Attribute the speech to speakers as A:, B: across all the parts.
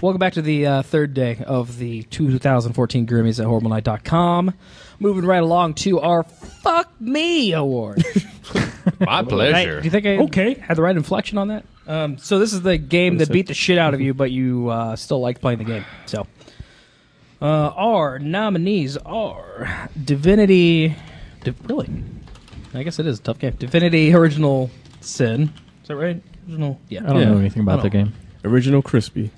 A: welcome back to the third day of the 2014 Grimmies at HorribleNight.com. Moving right along to our Fuck Me Award.
B: My pleasure.
A: Do you think I had the right inflection on that? So this is the game that beat the shit out of you, but you still liked playing the game. So our nominees are Divinity... really? I guess it is a tough game. Divinity Original Sin. Is that right? Original? Yeah.
C: I don't know anything about the game.
D: Original Crispy.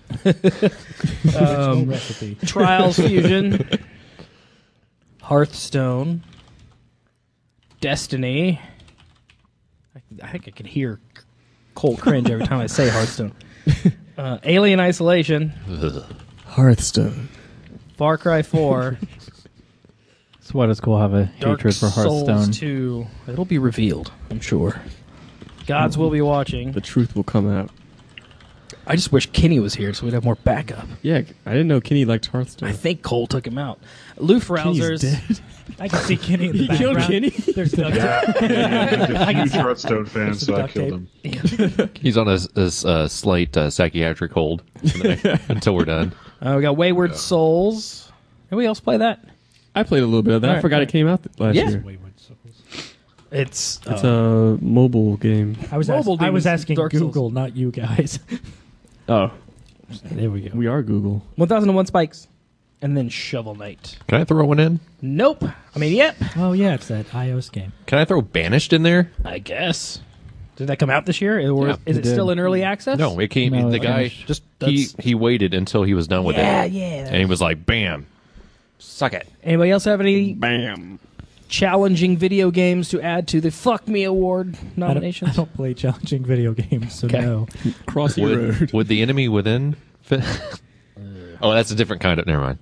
E: Recipe.
A: Trials Fusion. Hearthstone. Destiny. I think I can hear Cole cringe every time I say Hearthstone. Alien Isolation.
D: Hearthstone.
A: Far Cry 4.
C: So why does Cole have a
A: Dark
C: hatred for Hearthstone?
A: Souls 2. It'll be revealed, I'm sure. Gods will be watching.
D: The truth will come out.
A: I just wish Kenny was here so we'd have more backup.
D: Yeah, I didn't know Kenny liked Hearthstone.
A: I think Cole took him out. Loof Rousers.
D: Kenny's dead.
E: I can see Kenny in the
D: You
E: background.
D: killed Kenny?
E: There's duct
F: I'm a huge Hearthstone fan, so I killed him.
B: He's on a slight psychiatric hold until we're done.
A: We got Wayward Souls. Anybody else play that?
D: I played a little bit of that.
A: All
D: I
A: right,
D: forgot it came out last year.
A: It's
D: It's a mobile game.
E: I was asking
A: Dark Souls.
E: Google, not you guys.
D: Oh,
E: There we go.
D: we are Google.
A: 1001 Spikes. And then Shovel Knight.
B: Can I throw one in?
A: Nope. I mean, yep.
E: Oh yeah, it's that iOS game.
B: Can I throw Banished in there?
A: I guess. Did that come out this year? Or
B: Yeah,
A: is it still in early access?
B: No, it came.
C: No,
B: the
C: it
B: guy
C: finished.
A: Just
B: he waited until he was done with it.
A: yeah.
B: And he was like, "Bam, suck it."
A: Anybody else have any
D: Bam.
A: challenging video games to add to the Fuck Me Award
E: I
A: nominations?
E: don't play challenging video games, so
A: Okay.
E: no.
D: Crossy Road.
B: Would the enemy within fit? Oh, that's a different kind of. Never mind.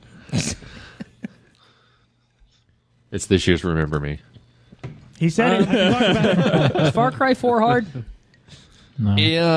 B: It's this year's Remember Me.
E: He said it. I talked about it.
A: Is Far Cry 4 hard?
C: No.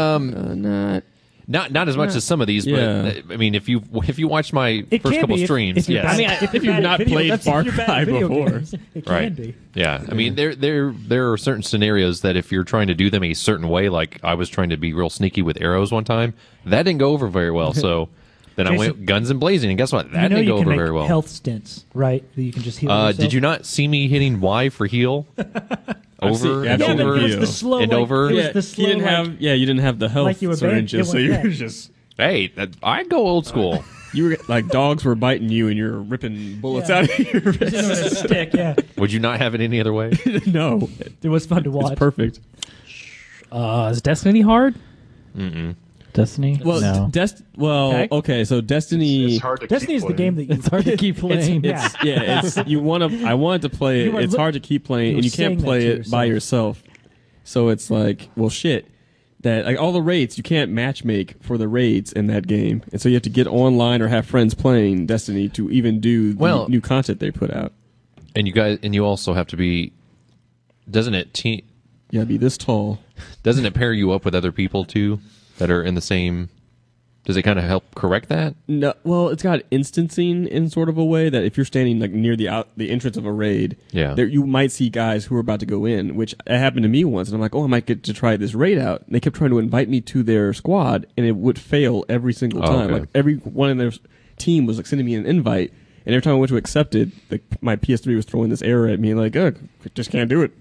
B: Not as much as some of these,
D: Yeah.
B: but I mean, if you watched my
E: It
B: first
E: can
B: couple
E: be
B: streams,
E: if you're
B: yes.
E: bad-
D: If you've
E: bad at
D: not
E: video,
D: played
E: that's
D: Far
E: if you're bad
D: Cry
E: at video
D: before.
E: games. It
B: Right.
E: can be.
B: Yeah, I mean, there are certain scenarios that if you're trying to do them a certain way, like I was trying to be real sneaky with arrows one time, that didn't go over very well. So then I
E: Jason,
B: went guns and blazing, and guess what? That
E: you know
B: didn't
E: you
B: go
E: can
B: over
E: make
B: very well.
E: health stints, right? That you can just heal yourself.
B: Did you not see me hitting Y for heal? Over
D: I've
B: and
D: seen
E: Yeah, but
B: over
E: it was
D: heal.
E: the slow,
B: and
E: like,
B: over.
E: It was
D: Yeah,
E: the slow,
D: you didn't
E: like,
D: have. Yeah, you didn't have the health
E: like you were
D: syringes, so
E: bang-
D: you
E: yeah.
D: were just.
B: Hey, I go old school.
D: You were like dogs were biting you, and you're ripping bullets
E: Yeah.
D: out of your
E: Just
D: wrist.
E: with a stick, yeah.
B: Would you not have it any other way?
D: No,
E: It was fun to watch.
D: it's perfect.
A: Is Destiny hard?
C: Destiny?
D: Well,
C: no.
D: okay. So Destiny.
F: It's hard to
E: Destiny
F: keep
E: is the
F: playing.
E: game that you.
C: It's hard to keep playing.
D: It's you want to. I wanted to play
E: You
D: it.
E: were
D: It's
E: li-
D: hard to keep playing,
E: you
D: and
E: were
D: you can't
E: saying that
D: play
E: to
D: it by yourself. So it's like, well, shit. That like all the raids, you can't matchmake for the raids in that game, and so you have to get online or have friends playing Destiny to even do the
B: Well-
D: new content they put out.
B: And you also have to be. Doesn't it
D: You gotta be this tall.
B: doesn't it pair you up with other people too that are in the same? Does it kind of help correct that?
D: No, well, it's got instancing in sort of a way that if you're standing like near the entrance of a raid,
B: Yeah.
D: there you might see guys who are about to go in, which happened to me once, and I'm like, oh, I might get to try this raid out. And they kept trying to invite me to their squad, and it would fail every single
B: Oh,
D: time.
B: okay.
D: Like every one in their team was like sending me an invite, and every time I went to accept it, like my PS3 was throwing this error at me, like, oh, just can't do it.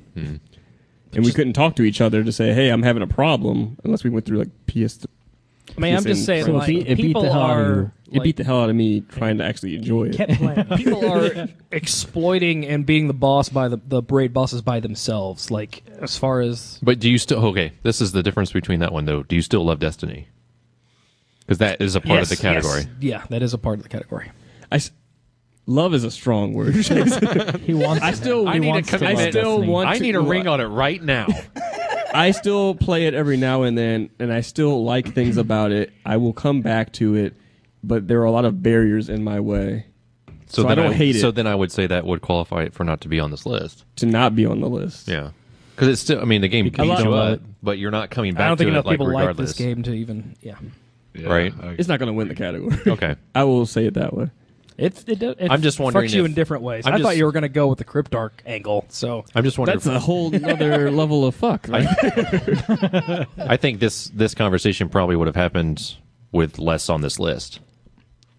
D: And we couldn't talk to each other to say, hey, I'm having a problem, unless we went through like PS.
A: I mean, I'm just saying,
D: So
A: like,
C: it beat
A: people
C: the hell out of
A: are...
C: you.
D: It beat the hell out of me trying to actually enjoy it.
E: kept playing.
A: People are exploiting and being the boss by the raid bosses by themselves. Like, as far as...
B: But do you still? Okay, this is the difference between that one though. Do you still love Destiny? Because that is a part of the category.
A: yes. Yeah, that is a part of the category.
D: Love is a strong word.
C: He wants.
D: I still,
B: I need a commitment.
D: I still want.
B: I need a ring on it right now.
D: I still play it every now and then, and I still like things about it. I will come back to it, but there are a lot of barriers in my way So
B: then
D: I don't hate it.
B: So then I would say that would qualify it for not to be on this list.
D: to not be on the list.
B: Yeah, because it's still. I mean, the game beats
C: you
B: you
C: don't love
B: up, but you're not coming back
A: I don't think
B: to
A: enough
B: it like
A: people like
B: regardless.
A: this game to even. Yeah,
B: Right.
D: It's not going to win the category.
B: Okay.
D: I will say it that way.
A: it
B: I'm just wondering
A: fucks you
B: if-
A: in different ways.
B: I'm
A: I thought
B: just-
A: you were going to go with the Cryptarch angle. So
B: I'm just wondering.
D: That's a whole other level of fuck. Right?
B: I think this conversation probably would have happened with less on this list.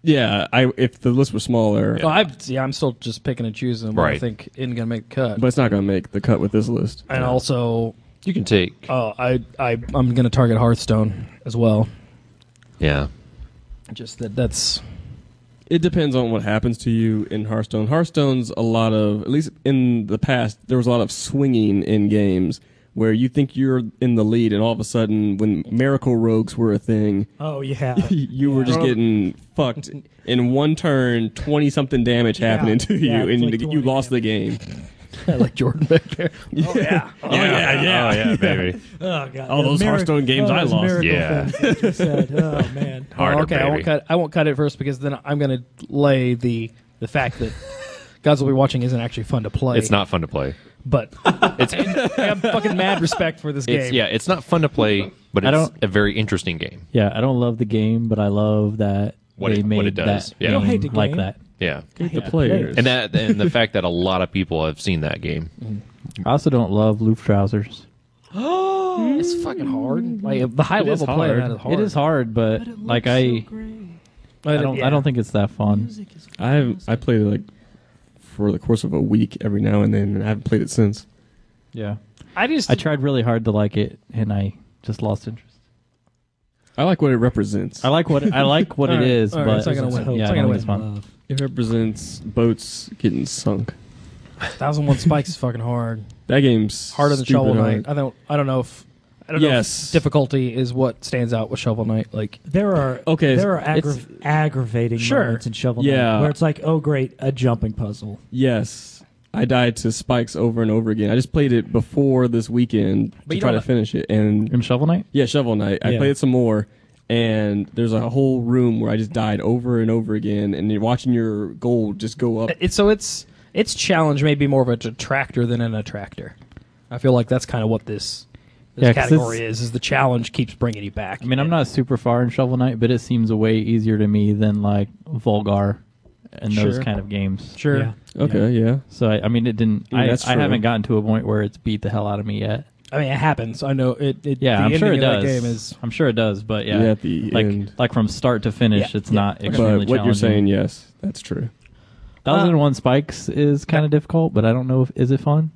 D: Yeah, if the list was smaller,
A: Well, I'm still just picking and choosing what I
B: Right.
A: think isn't going to make the cut.
D: but it's not going to make the cut with this list.
A: And also,
B: You can take.
A: I'm going to target Hearthstone as well.
B: Yeah.
A: Just that's
D: It depends on what happens to you in Hearthstone. Hearthstone's a lot of, at least in the past, there was a lot of swinging in games where you think you're in the lead, and all of a sudden, when Miracle Rogues were a thing,
E: Oh yeah.
D: you were just getting fucked in one turn, 20-something damage happening to you,
E: Yeah,
D: and
E: like
D: you
E: 20
D: lost the game.
A: like Jordan back there. Oh yeah.
B: Oh yeah, baby.
E: Oh god.
D: All those Hearthstone games I
E: those
D: lost.
E: Miracle
B: Yeah.
E: things that you said. Oh man.
B: Harder,
A: okay,
B: baby.
A: I won't cut it first because then I'm going to lay the fact that Gods Will Be Watching isn't actually fun to play.
B: It's not fun to play.
A: But
B: It's
A: I have fucking mad respect for this game.
B: it's not fun to play, but
C: I
B: it's
C: don't-
B: a very interesting game.
C: Yeah, I don't love the game, but I love that
B: What
C: they
B: it-
C: made
B: what it does.
C: that
B: Yeah.
C: game
B: You don't
E: hate the
C: like
E: game.
C: that.
B: Yeah.
D: The players.
B: And the fact that a lot of people have seen that game.
C: I also don't love Loof Trousers.
A: It's fucking hard. Like the high
D: It is
A: level play of
D: hard.
A: that is hard.
C: It is hard, but like I don't think it's that fun.
D: I played it like for the course of a week every now and then, and I haven't played it since.
C: Yeah,
A: I
C: tried really hard to like it, and I just lost interest.
D: I like what it represents.
C: I like what it
A: Alright,
C: is,
A: alright,
C: but
A: it's not gonna win.
C: yeah,
A: It's
C: I
A: not
C: don't
A: gonna
C: think it's
A: win.
C: fun.
D: It represents boats getting sunk.
A: 1001 Spikes is fucking hard.
D: That game's
A: Harder than
D: stupid
A: Shovel
D: hard.
A: Knight. I don't know if
D: Yes.
A: difficulty is what stands out with Shovel Knight. Like
E: There are
D: it's-
E: aggravating
A: Sure.
E: moments in Shovel Knight
D: Yeah.
E: where it's like, oh great, a jumping puzzle.
D: Yes. I died to spikes over and over again. I just played it before this weekend
A: But
D: to
A: you
D: try to
A: don't-
D: finish it. And
C: In Shovel Knight,
D: yeah, Shovel Knight. I
E: Yeah.
D: played it some more, and there's a whole room where I just died over and over again, and you're watching your gold just go up.
A: its challenge may be more of a detractor than an attractor. I feel like that's kind of what this
C: Yeah, 'cause
A: category is the challenge keeps bringing you back.
C: I mean, I'm not super far in Shovel Knight, but it seems a way easier to me than like Volgar and those
A: Sure.
C: kind of games.
A: Sure.
E: Yeah.
D: Okay, yeah.
C: So I mean, it didn't.
D: Yeah, that's
C: I
D: true.
C: haven't gotten to a point where it's beat the hell out of me yet.
A: I mean, it happens. I know it.
C: Yeah,
A: the
C: I'm sure it
A: ending of
C: does.
A: that game is
C: I'm sure it does, but yeah,
D: Yeah, at the end.
C: like from start to finish,
A: Yeah,
C: it's
A: yeah.
C: not
A: Okay.
C: extremely
D: But what you're saying,
C: challenging.
D: yes, that's true.
C: 1001 Spikes is kind of difficult, but I don't know if is it fun.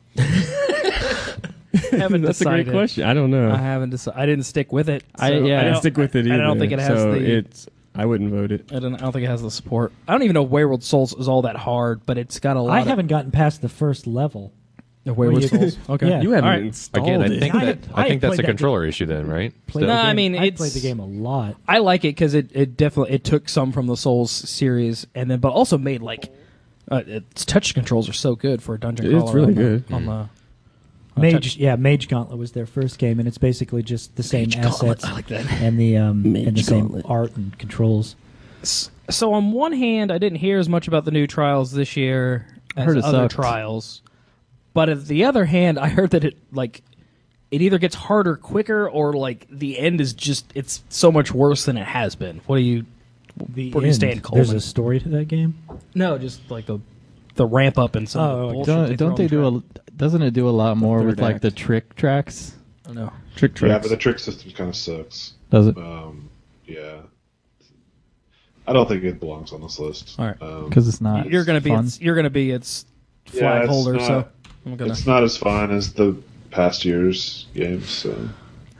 A: haven't
D: That's a
A: decided.
D: great question. I don't know.
A: I haven't decided. I didn't stick with it.
C: I-
A: so
C: yeah.
D: I didn't
A: don't-
D: stick with it either.
A: I don't think it has
D: so
A: the.
D: I wouldn't vote it.
A: I don't think it has the support. I don't even know Wayward Souls is all that hard, but it's got a lot.
E: I haven't gotten past the first level.
A: of Wayward
E: Well, you-
A: Souls. Okay,
E: Yeah.
D: You haven't
A: All right.
D: installed
B: Again, I
D: it.
B: think
E: I
B: that
E: had-
B: I
E: I
B: think
E: had
B: that's a
E: played that
B: controller issue then, right?
E: Played
B: Still?
E: the
A: No, I
E: game-
A: mean,
E: I
A: it's-
E: played the game a lot.
A: I like it because it definitely took some from the Souls series, and then but also made like its touch controls are so good for a dungeon
D: It's
A: crawler.
D: really
A: on the-
D: good.
A: on the
E: Mage Gauntlet was their first game, and it's basically just the same
A: Mage Gauntlet,
E: assets
A: I like that.
E: and the
D: Mage
E: and the same
D: Gauntlet.
E: art and controls.
A: So on one hand, I didn't hear as much about the new trials this year as
C: heard it
A: other
C: sucked.
A: trials, but at the other hand, I heard that it either gets harder quicker or like the end is just it's so much worse than it has been. What do you?
E: The
A: Where do you stand,
E: There's
A: Coleman?
E: a story to that game.
A: No, just like the ramp up and some of the
E: Oh,
A: bullshit
C: Don't they do a? Doesn't it do a lot more
D: third
C: with like
D: act.
C: the trick tracks?
A: I don't know.
D: Trick
F: Yeah,
D: tracks.
F: but the trick system kind of sucks.
C: Does it?
F: Yeah. I don't think it belongs on this list.
A: All right.
C: Because it's not.
A: You're gonna be
C: fun.
A: its flag
F: it's
A: holder.
F: not-
A: So I'm gonna.
F: It's not as fun as the past year's games. So.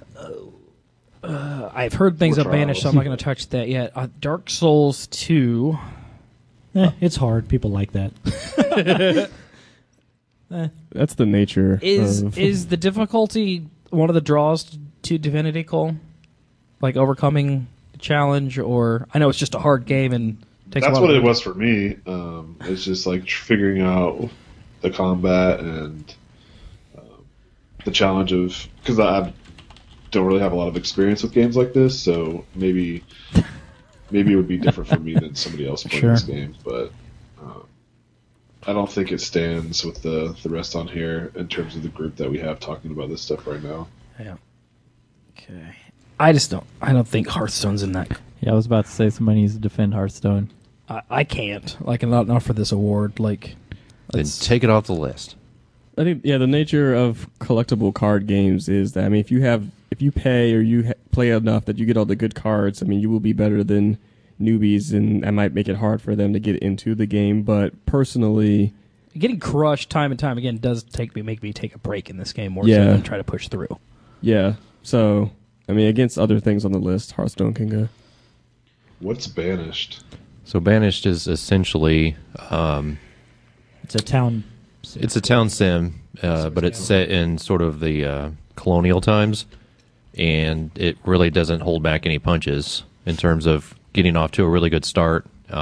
A: I've heard things
F: Or
A: of Banished, so I'm not going to touch that yet. Dark Souls 2.
E: It's hard. People like that.
D: That's the nature of
A: Is the difficulty one of the draws to Divinity, Cole? Like overcoming the challenge, or I know it's just a hard game and takes a
F: That's
A: lot
F: what
A: of
F: it was for me. It's just like figuring out the combat and the challenge of because I don't really have a lot of experience with games like this, so maybe it would be different for me than somebody else playing
C: Sure.
F: this game. But I don't think it stands with the rest on here in terms of the group that we have talking about this stuff right now.
A: Yeah. Okay. I don't think Hearthstone's in that.
C: Yeah, I was about to say somebody needs to defend Hearthstone.
A: I can't. Like, not for this award. Like,
B: Then take it off the list.
D: I think the nature of collectible card games is that if you pay or you play enough that you get all the good cards, you will be better than newbies, and that might make it hard for them to get into the game. But personally,
A: Getting crushed time and time again does make me take a break in this game more so
D: Yeah.
A: than try to push through.
D: yeah. So, I mean, against other things on the list, Hearthstone can go.
F: What's Banished?
B: So Banished is essentially
E: It's a town.
B: it's a town sim, but it's set in sort of the colonial times, and it really doesn't hold back any punches in terms of getting off to a really good start.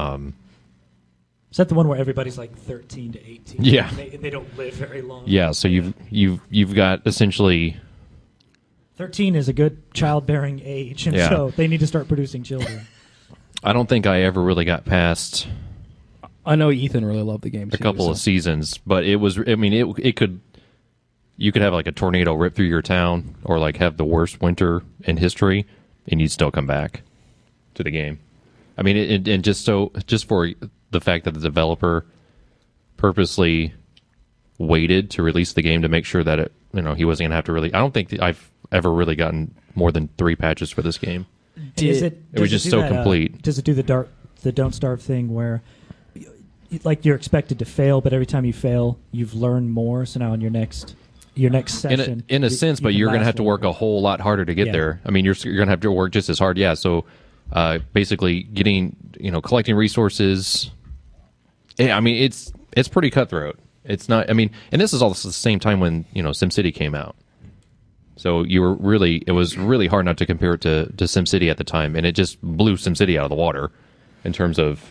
E: Is that the one where everybody's like 13 to 18?
B: Yeah.
E: They don't live very long.
B: Yeah, so you've got essentially
E: 13 is a good childbearing age, and
B: Yeah.
E: so they need to start producing children.
B: I don't think I ever really got past
A: I know Ethan really loved the game
B: a
A: too,
B: couple of seasons, but it was. I mean, it could. You could have like a tornado rip through your town, or like have the worst winter in history, and you'd still come back to the game. I mean, and just for the fact that the developer purposely waited to release the game to make sure that he wasn't gonna have to really. I don't think that I've ever really gotten more than 3 patches for this game.
E: Is
B: It was
E: does
B: just
E: do
B: so
E: that,
B: complete.
E: Does it do the Don't Starve thing where, like, you're expected to fail, but every time you fail, you've learned more. So now in your next session,
B: in a sense, but
E: can
B: you're going to
E: last
B: have to work a
E: longer.
B: whole lot harder to get
E: Yeah.
B: there. I mean, you're going to have to work just as hard. Yeah. So basically, getting collecting resources. Yeah, I mean, it's pretty cutthroat. It's not. I mean, and this is all the same time when SimCity came out. So it was really hard not to compare it to SimCity at the time, and it just blew SimCity out of the water in terms of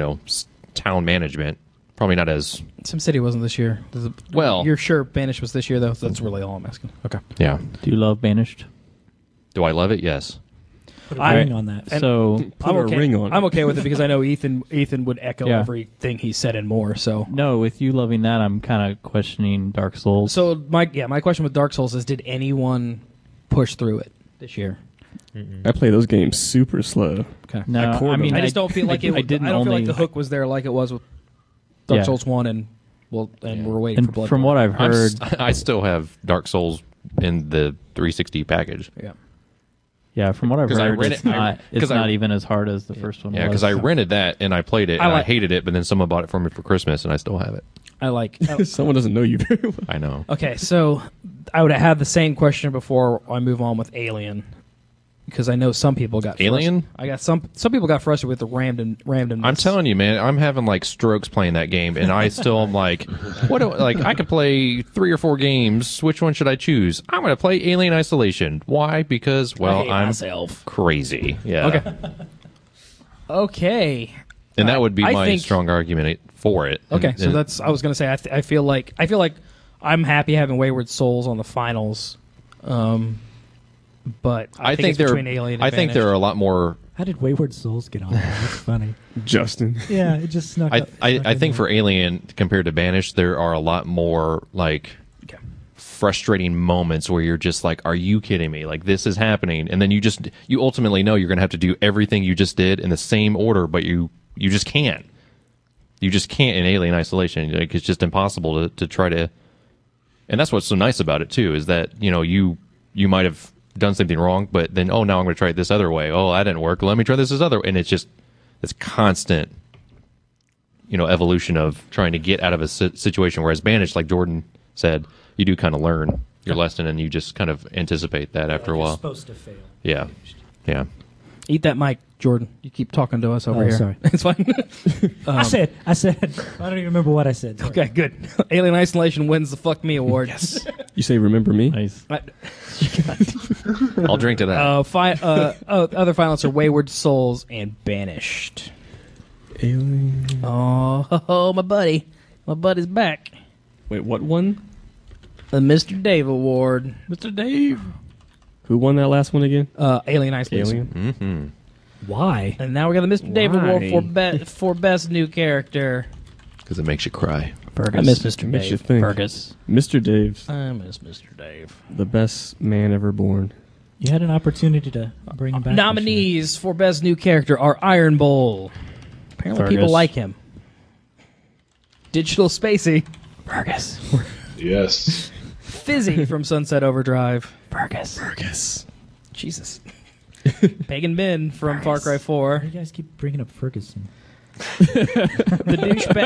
B: town management. Probably not as
A: SimCity wasn't this year.
B: well.
A: You're sure Banished was this year though? That's really all I'm asking. Okay.
B: Yeah.
C: Do you love Banished?
B: Do I love it? Yes.
E: Put a
A: I-
E: ring on that.
A: And-
C: So
D: Put
A: I'm
D: a
A: okay.
D: ring on it.
A: I'm okay with it because I know Ethan would echo
C: Yeah.
A: everything he said and more. So
C: no, with you loving that, I'm kind of questioning Dark Souls.
A: So my question with Dark Souls is: did anyone push through it this year?
D: I play those games super slow.
A: Okay.
C: no,
D: I poured
C: I mean,
D: them.
A: I just don't feel like it.
C: I didn't
A: I don't feel
C: only
A: like the hook was there like it was with Dark
C: Yeah.
A: Souls 1 and we're waiting
C: And
A: for Bloodborne.
C: from what I've heard,
B: I still have Dark Souls in the 360 package.
A: yeah.
C: yeah, from what I've
B: 'Cause I
C: heard,
B: read
C: it's
B: it-
C: not
B: I- 'cause I-
C: not even as hard as the first one.
B: Yeah,
C: was.
B: because I rented that and I played it
A: I
B: and I
A: like-
B: hated it, but then someone bought it for me for Christmas and I still have it.
A: I like.
D: Someone doesn't know you very well.
B: I know.
A: Okay, so I would have had the same question before I move on with Alien, because I know some people got
B: Alien?
A: I got some people got frustrated with the randomness.
B: I'm telling you, man, I'm having like strokes playing that game, and I still am like, I could play 3 or 4 games. Which one should I choose? I'm going to play Alien Isolation. Why? Because
A: I hate
B: I'm
A: myself.
B: crazy. Yeah.
A: Okay. Okay.
B: And that would be
A: I
B: my
A: think-
B: strong argument for it.
A: Okay,
B: And-
A: so that's. I was gonna say. I feel like I'm happy having Wayward Souls on the finals, but I think it's
B: there.
A: between Alien. And
B: I think there are a lot more.
E: How did Wayward Souls get on there? That's funny.
D: Justin.
E: Yeah, it just snuck up.
B: I
E: snuck in
B: think
E: there.
B: for Alien compared to Banished, there are a lot more like
A: Okay.
B: frustrating moments where you're just like, "Are you kidding me? Like this is happening?" And then you ultimately know you're going to have to do everything you just did in the same order, but you just can't. You just can't in Alien Isolation. Like, it's just impossible to try to. And that's what's so nice about it too, is that you might have done something wrong, but then now I'm going to try it this other way. Oh, that didn't work. Let me try this other way. And it's just this constant evolution of trying to get out of a situation. Whereas Banished, like Jordan said, you do kind of learn your lesson, and you just kind of anticipate that after a
E: You're
B: while.
E: supposed to fail.
B: Yeah, yeah.
A: Eat that mic, Jordan. You keep talking to us over
E: Oh,
A: here.
E: sorry.
A: It's fine.
E: I said. I don't even remember what I said. Sorry.
A: Okay, good. Alien Isolation wins the Fuck Me Award.
D: You say, remember me?
C: nice.
B: I'll drink to that.
A: Other finalists are Wayward Souls and Banished.
D: Alien.
A: Oh, my buddy. My buddy's back.
D: Wait, what one?
A: The Mr. Dave Award.
B: Mr. Dave.
D: Who won that last one again?
A: Alien Isolation.
D: Alien.
B: Mm-hmm.
E: Why?
A: And now we got the Mr. Dave Award
D: Why?
A: for best new character.
B: Because it makes you cry.
A: I miss Mr.
D: Makes you
A: Dave.
D: think.
C: Fergus.
D: Mr. Dave's
A: I miss Mr. Dave.
D: the best man ever born.
E: You had an opportunity to bring him back.
A: Nominees for best new character are Iron Bowl. Apparently people
C: Fergus.
A: like him. Digital Spacey.
C: Fergus.
F: Yes.
A: Fizzy from Sunset Overdrive.
C: Fergus.
D: Fergus.
A: Jesus. Pagan Ben from Far Cry 4.
E: Why do you guys keep bringing up Ferguson?
A: The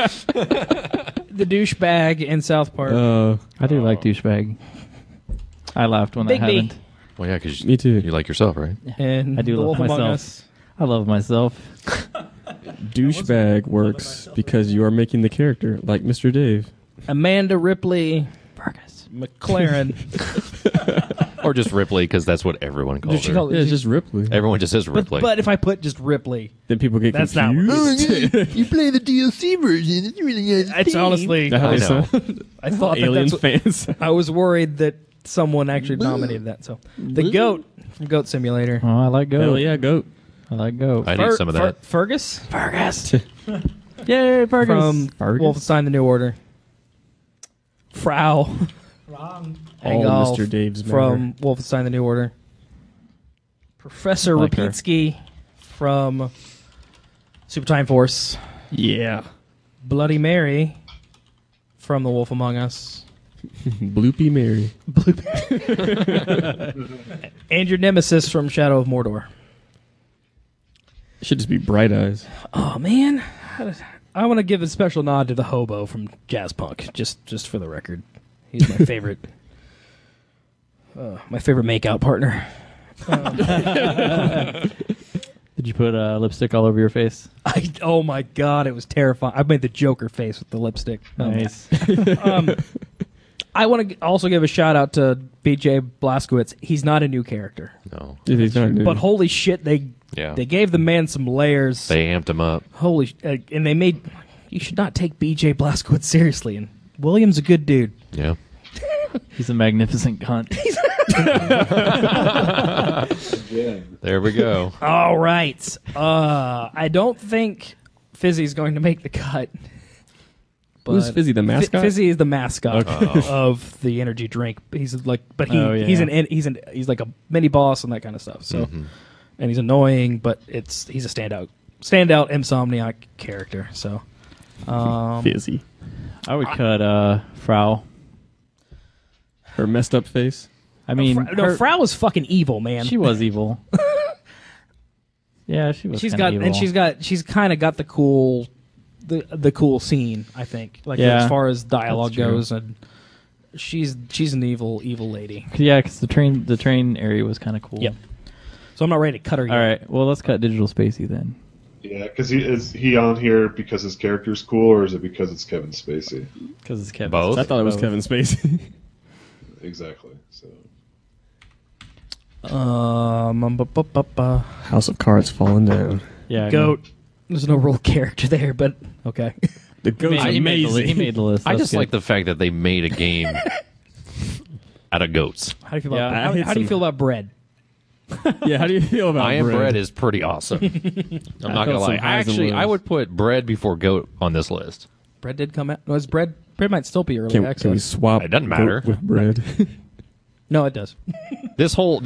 A: douchebag in South Park.
C: I do like douchebag. I laughed when
A: Big
C: that
A: B.
C: happened.
B: Well, yeah, because
D: Me too.
B: you like yourself, right?
A: And
C: I do
A: The
C: love
A: Wolf Among
C: myself.
A: Us.
C: I love myself.
D: Douchebag works because you are making the character like Mr. Dave.
A: Amanda Ripley
C: Fergus.
A: McLaren.
B: Or just Ripley, because that's what everyone calls
A: Did she
B: her.
A: call-
D: Yeah, it's just Ripley.
B: Everyone just says Ripley.
A: but if I put just Ripley,
D: Then people get
A: That's not
D: confused.
B: you play the DLC version. It's really
A: it's honestly,
D: How
B: I
D: they
B: know.
D: sound.
A: I thought that
D: Alien
A: that's what,
D: fans.
A: I was worried that someone actually nominated that. So the goat from Goat Simulator.
C: Oh, I like goat.
D: Hell yeah, goat.
C: I like goat.
B: I need some of that.
A: Fergus
C: Yay, Fergus.
A: from
D: Fergus?
A: Wolfenstein: The New Order. Frau
E: Wrong.
D: All
A: Engolf
D: Mr. Dave's
A: from Wolfenstein: The New Order. Professor
C: Like her.
A: Rapitsky from Super Time Force.
D: Yeah.
A: Bloody Mary from The Wolf Among Us.
D: Bloopy Mary.
A: And your nemesis from Shadow of Mordor.
D: It should just be Bright Eyes.
A: Oh man, I want to give a special nod to the hobo from Jazz Punk, just for the record. He's my favorite, my favorite makeout partner.
C: Did you put lipstick all over your face?
A: Oh my god, it was terrifying. I made the Joker face with the lipstick.
C: Nice.
A: I want to also give a shout out to BJ Blazkowicz. He's not a new character,
B: No.
D: He's not new.
A: but holy shit, they gave the man some layers.
B: They amped him up.
A: Holy, and they made. You should not take BJ Blazkowicz seriously. And William's a good dude.
B: Yeah.
C: He's a magnificent cunt.
B: There we go.
A: All right. I don't think Fizzy's going to make the cut.
D: Who's
A: But
D: Fizzy, the mascot?
A: Fizzy is the mascot
B: Okay.
A: of the energy drink. He's like, but
C: Oh, yeah.
A: he's like a mini boss and that kind of stuff. So, and he's annoying, but he's a standout Insomniac character. So,
D: Fizzy.
C: I would cut Frau.
D: Her messed up face.
C: I mean,
A: Frau is fucking evil, man.
C: she was evil. Yeah, she was.
A: She's
C: kinda
A: got
C: evil.
A: and she's kind of got the cool scene, I think, like
C: Yeah,
A: as far as dialogue
C: that's true.
A: goes, and she's an evil lady.
C: Yeah, because the train area was kind of cool.
A: Yep. So I'm not ready to cut her yet.
C: All right. Well, let's cut Digital Spacey then.
F: Yeah, because is he on here because his character's cool, or is it because it's Kevin Spacey?
C: Because it's Kevin.
B: Both?
D: I thought it was Kevin Spacey.
F: Exactly. So
D: House of Cards falling down.
C: Yeah. I
A: Goat. There's no real character there, but okay.
D: The goat's
C: know. He made the
D: amazing.
C: he made the list.
B: I
C: That's
B: just
C: good.
B: like the fact that they made a game out of goats.
A: How do you feel
C: Yeah,
A: about
D: I hit
A: how do you
D: some-
A: feel about bread?
D: Yeah, how do you feel about
B: I am
D: bread?
B: bread is pretty awesome. I'm not gonna
D: felt some
B: lie.
D: highs and
B: I
D: lows.
B: would put bread before goat on this list.
A: Bread did come out. No, it's bread. Bread might still be early
D: Can we
A: access.
D: swap
B: It doesn't matter.
D: goat with bread?
A: No, it does.
B: This whole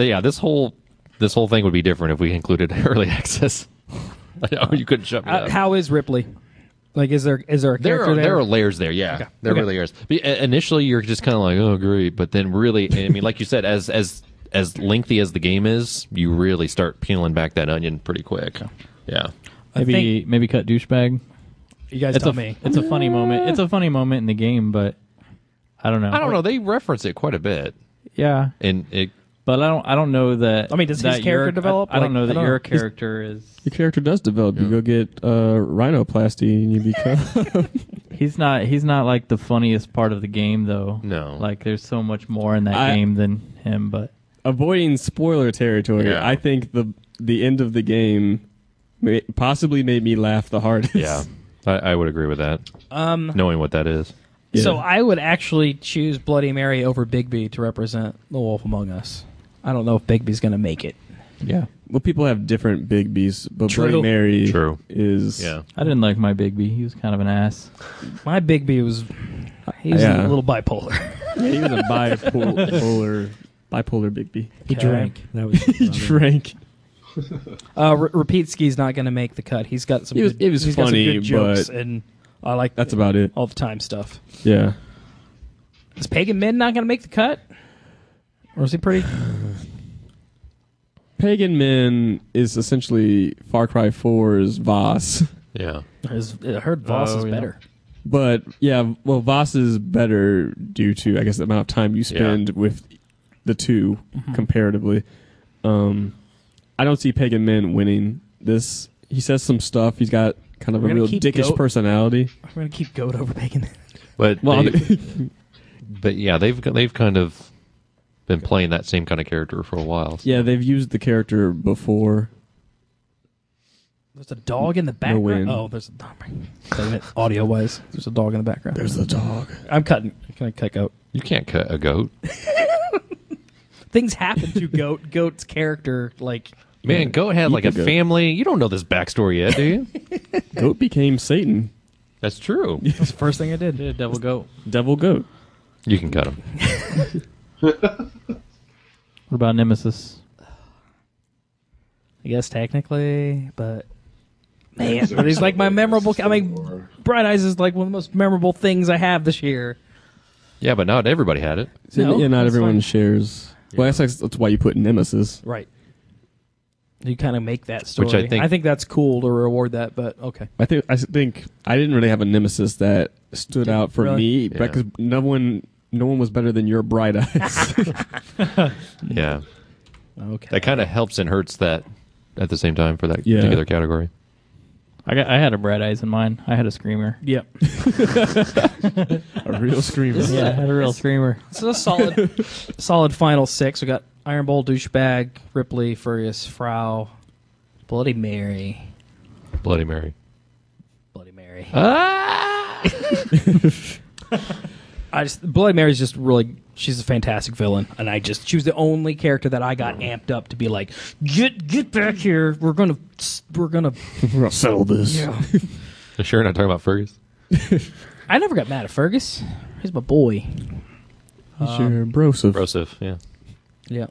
B: thing would be different if we included early access. I know you couldn't shut me up.
A: How is Ripley? Like, is there a
B: There
A: character
B: are,
A: there?
B: there are layers there, yeah.
A: Okay.
B: There
A: Okay.
B: are layers. But initially, you're just kind of like, oh, great. But then really, I mean, like you said, as lengthy as the game is, you really start peeling back that onion pretty quick. Yeah.
C: maybe cut douchebag.
A: You guys
C: It's
A: tell
C: a
A: me.
C: it's a funny moment. It's a funny moment in the game, but I don't know.
B: I don't know. They reference it quite a bit.
C: Yeah,
B: And it,
C: but I don't know that.
A: I mean, does his
C: that
A: character
C: your-
A: develop?
C: I don't
A: Like,
C: know
A: I
C: that
A: don't
C: your
A: know.
C: character is.
D: Your character does develop. You go get rhinoplasty and you become.
C: He's not like the funniest part of the game though.
B: No.
C: Like there's so much more in that game than him. But
D: Avoiding spoiler territory,
B: Yeah.
D: I think the end of the game possibly made me laugh the hardest.
B: yeah, I would agree with that. Knowing what that is.
D: Yeah.
A: So I would actually choose Bloody Mary over Bigby to represent the Wolf Among Us. I don't know if Bigby's going to make it.
C: yeah,
D: Well, people have different Big B's, but
A: True.
D: Bloody Mary
B: True.
D: is.
B: Yeah.
C: I didn't like my Bigby. He was kind of an ass.
A: My Bigby was he's
D: Yeah.
A: a little bipolar.
D: Yeah, he was a bipolar Big B.
E: He drank. That was
D: He drank.
A: Rapitsky's not going to make the cut. He's got some.
D: It was
A: he's got some
D: funny,
A: good jokes,
D: but
A: and I like
D: That's about it.
A: all the time stuff.
D: Yeah.
A: Is Pagan Min not going to make the cut, or is he pretty?
D: Pagan Min is essentially Far Cry 4's Voss.
B: Yeah.
A: I heard Voss is
C: yeah.
A: better.
D: But yeah, well, Voss is better due to, I guess, the amount of time you spend with the two comparatively. I don't see Pagan Min winning this. He says some stuff. He's got kind of
A: We're
D: a
A: gonna
D: real
A: keep
D: dickish
A: Goat.
D: personality.
A: I'm going to keep Goat over Bacon.
B: But
D: Well,
B: but yeah, they've kind of been playing that same kind of character for a while. So.
D: yeah, they've used the character before.
A: There's a dog in the background.
D: win.
A: Oh, there's a dog. Audio wise, there's a dog in the background.
D: There's the dog.
A: I'm cutting. Can I cut Goat?
B: You can't cut a goat.
A: Things happen to Goat. Goat's character, like,
B: Man, Goat had like a
D: the goat.
B: family. You don't know this backstory yet, do you?
D: Goat became Satan.
B: That's true.
A: that's the first thing I did.
C: Yeah, Devil Goat.
D: Devil Goat.
B: You can cut him.
C: What about Nemesis?
A: I guess technically, but man, but he's like my memorable. I mean, Bright Eyes is like one of the most memorable things I have this year.
B: Yeah, but not everybody had it.
A: No,
D: yeah, not
A: that's
D: everyone
A: fine.
D: shares. Well, that's why you put Nemesis.
A: Right. You kind of make that story.
B: Which I think-
A: that's cool to reward that, but okay.
D: I think I didn't really have a Nemesis that stood out for
A: Really?
D: me
B: Yeah.
D: because no one was better than your Bright Eyes.
B: Yeah.
A: Okay.
B: That kind of helps and hurts that at the same time for that
D: Yeah.
B: particular category.
C: I had a Bright Eyes in mine. I had a Screamer.
A: Yep.
D: A real screamer.
C: Yeah, I had a real Screamer.
A: So a solid final six. We got Iron Bowl, Douchebag, Ripley, Fergus, Frau, Bloody Mary.
B: Bloody Mary.
A: Bloody Mary.
B: Ah!
A: Bloody Mary's just really, she's a fantastic villain, and she was the only character that I got amped up to be like, get back here, we're gonna
D: We're gonna settle this.
B: You sure you're not talking about Fergus?
A: I never got mad at Fergus. He's my boy.
D: Sure, brosif.
B: Brosif, yeah.
A: Yeah.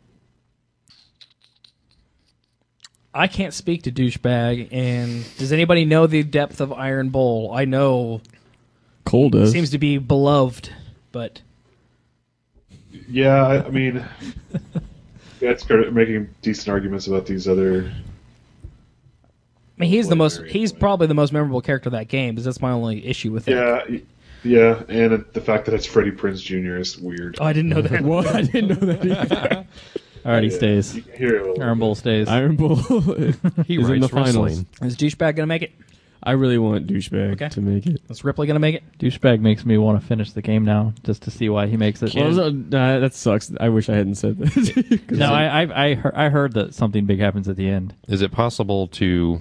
A: I can't speak to Douchebag, and does anybody know the depth of Iron Bowl? I know
D: Cole does.
A: seems to be beloved, but
F: Yeah, I mean, it's making decent arguments about these other.
A: I mean, he's the
F: Bloody
A: most.
F: Mary,
A: He's
F: anyway.
A: probably the most memorable character of that game. Because that's my only issue with it.
F: Yeah, and the fact that it's Freddie Prinze Jr. is weird.
A: Oh, I didn't know that.
D: What? I didn't know that either.
C: Already
F: Yeah,
C: stays.
F: you can hear it a little
C: Iron
F: bit.
C: Bowl stays.
D: Iron Bull
B: He
D: is in the
B: writes wrestling.
D: finals.
A: Is Douchebag gonna make it?
D: I really want Douchebag
A: Okay.
D: to make it.
A: Is Ripley gonna make it?
C: Douchebag makes me want to finish the game now just to see why he makes it.
D: Well, that sucks. I wish I hadn't said that.
C: No, I heard that something big happens at the end.
B: Is it possible to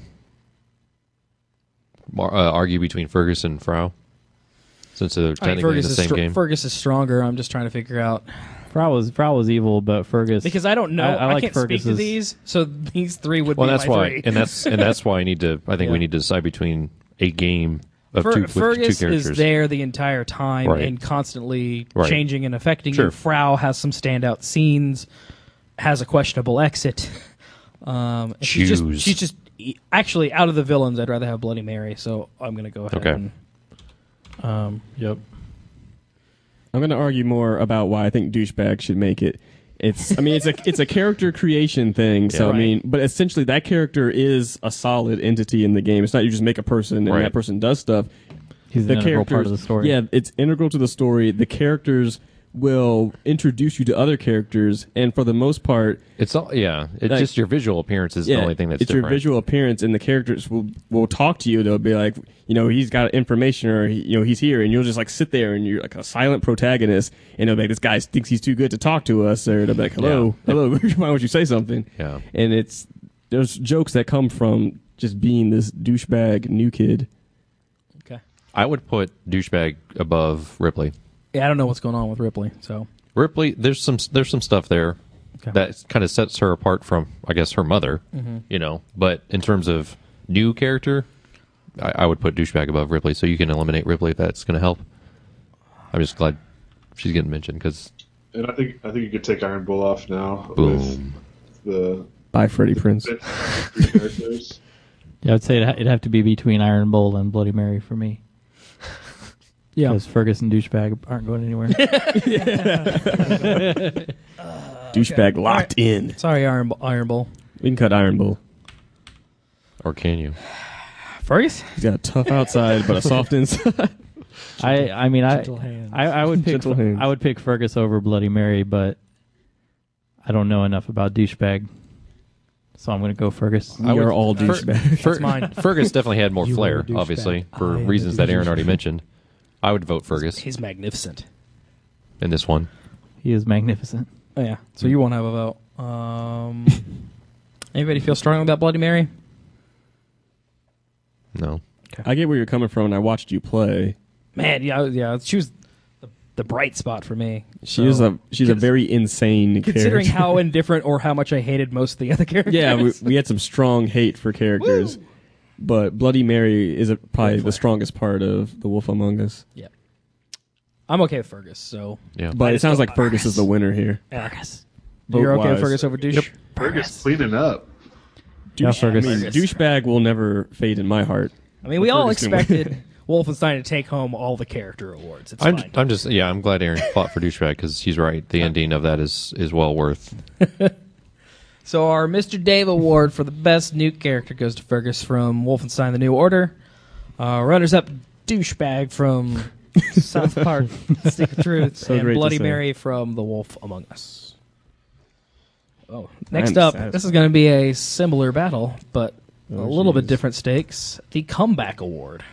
B: argue between Fergus and Frau? Since they're technically in the same game.
A: Fergus is stronger. I'm just trying to figure out
C: Frau was evil, but Fergus
A: because I don't know.
C: I
A: I
C: like
A: can't speak to
C: Fergus's-
A: these, so these three would
B: Well,
A: be
B: that's
A: my
B: why,
A: three.
B: and that's why I need to. I think we need to decide between a game of two
A: Fergus
B: characters.
A: is there the entire time
B: Right.
A: and constantly
B: Right.
A: changing and affecting
B: Sure.
A: you. Frau has some standout scenes, has a questionable exit. She's just actually out of the villains. I'd rather have Bloody Mary, so I'm going to go ahead.
B: Okay.
A: And,
C: Yep.
D: I'm going to argue more about why I think Douchebag should make it. It's a character creation thing. So
A: Yeah.
D: I mean, but essentially that character is a solid entity in the game. It's not you just make a person and
B: Right.
D: that person does stuff.
C: He's an integral part of the story.
D: Yeah, it's integral to the story. The characters will introduce you to other characters, and for the most part,
B: It's all It's
D: Like-
B: just your visual appearance is the only thing that's
D: it's
B: different.
D: your visual appearance, and the characters will talk to you. They'll be like, he's got information, or he's here, and you'll just like sit there, and you're like a silent protagonist, and they'll be like, this guy thinks he's too good to talk to us, or they'll be like, hello, why would you say something?
B: Yeah.
D: And there's jokes that come from just being this douchebag new kid.
A: okay.
B: I would put Douchebag above Ripley.
A: Yeah, I don't know what's going on with Ripley, so
B: Ripley, there's some stuff there
A: Okay.
B: that kind of sets her apart from, I guess, her mother. But in terms of new character, I would put Douchebag above Ripley. So you can eliminate Ripley if that's going to help. I'm just glad she's getting mentioned because
F: And I think you could take Iron Bull off now
B: boom.
F: with the
D: By Freddie Prinze.
F: three characters.
C: Yeah, I'd say it'd have to be between Iron Bowl and Bloody Mary for me.
A: yeah.
C: Because Fergus and Douchebag aren't going anywhere.
D: Douchebag locked in.
A: Sorry, Iron Bull.
D: We can cut Iron Bull.
B: Or can you?
A: Fergus?
D: He's got a tough outside, but a soft inside.
C: I mean,
E: Gentle hands.
C: I would pick
D: Gentle hands.
C: I would pick Fergus over Bloody Mary, but I don't know enough about douchebag, so I'm going to go Fergus.
D: We are all douchebags.
A: That's mine.
B: Fergus definitely had more
E: You
B: flair,
E: are a douchebag.
B: obviously,
E: I
B: for
E: am a
B: reasons that Aaron
E: douchebag.
B: already mentioned. I would vote Fergus
A: He's magnificent.
B: in this one.
C: He is magnificent.
A: Oh, yeah. So you won't have a vote. Anybody feel strongly about Bloody Mary?
B: No.
D: I get where you're coming from, and I watched you play.
A: Man, yeah. She was the bright spot for me.
D: She's a very insane
A: Considering
D: character.
A: how indifferent or how much I hated most of the other characters.
D: Yeah, we had some strong hate for characters, but Bloody Mary is probably the strongest part of The Wolf Among Us.
A: Yeah. I'm okay with Fergus, so.
B: Yeah.
D: But it
A: just
D: sounds
A: go
D: like Fergus is the winner here.
A: Fergus. You're okay with
D: Vote-wise.
A: Fergus over Douche?
F: Fergus cleaning up.
C: Yeah,
D: I
C: Fergus.
D: mean, douchebag will never fade in my heart.
A: I mean, we all
D: Fergus can win.
A: expected Wolfenstein to take home all the character awards. It's fine.
B: I'm glad Aaron fought for douchebag because he's right. The ending of that is well worth.
A: So our Mr. Dave Award for the best new character goes to Fergus from Wolfenstein: The New Order. Runners-up, Douchebag from South Park: Stick of Truth,
D: So
A: and
D: great to
A: Bloody
D: say.
A: Mary from The Wolf Among Us. Oh,
D: I'm
A: next up,
D: satisfied.
A: this is going to be a similar battle, but a
D: Oh,
A: little bit
D: jeez.
A: different stakes. The Comeback Award.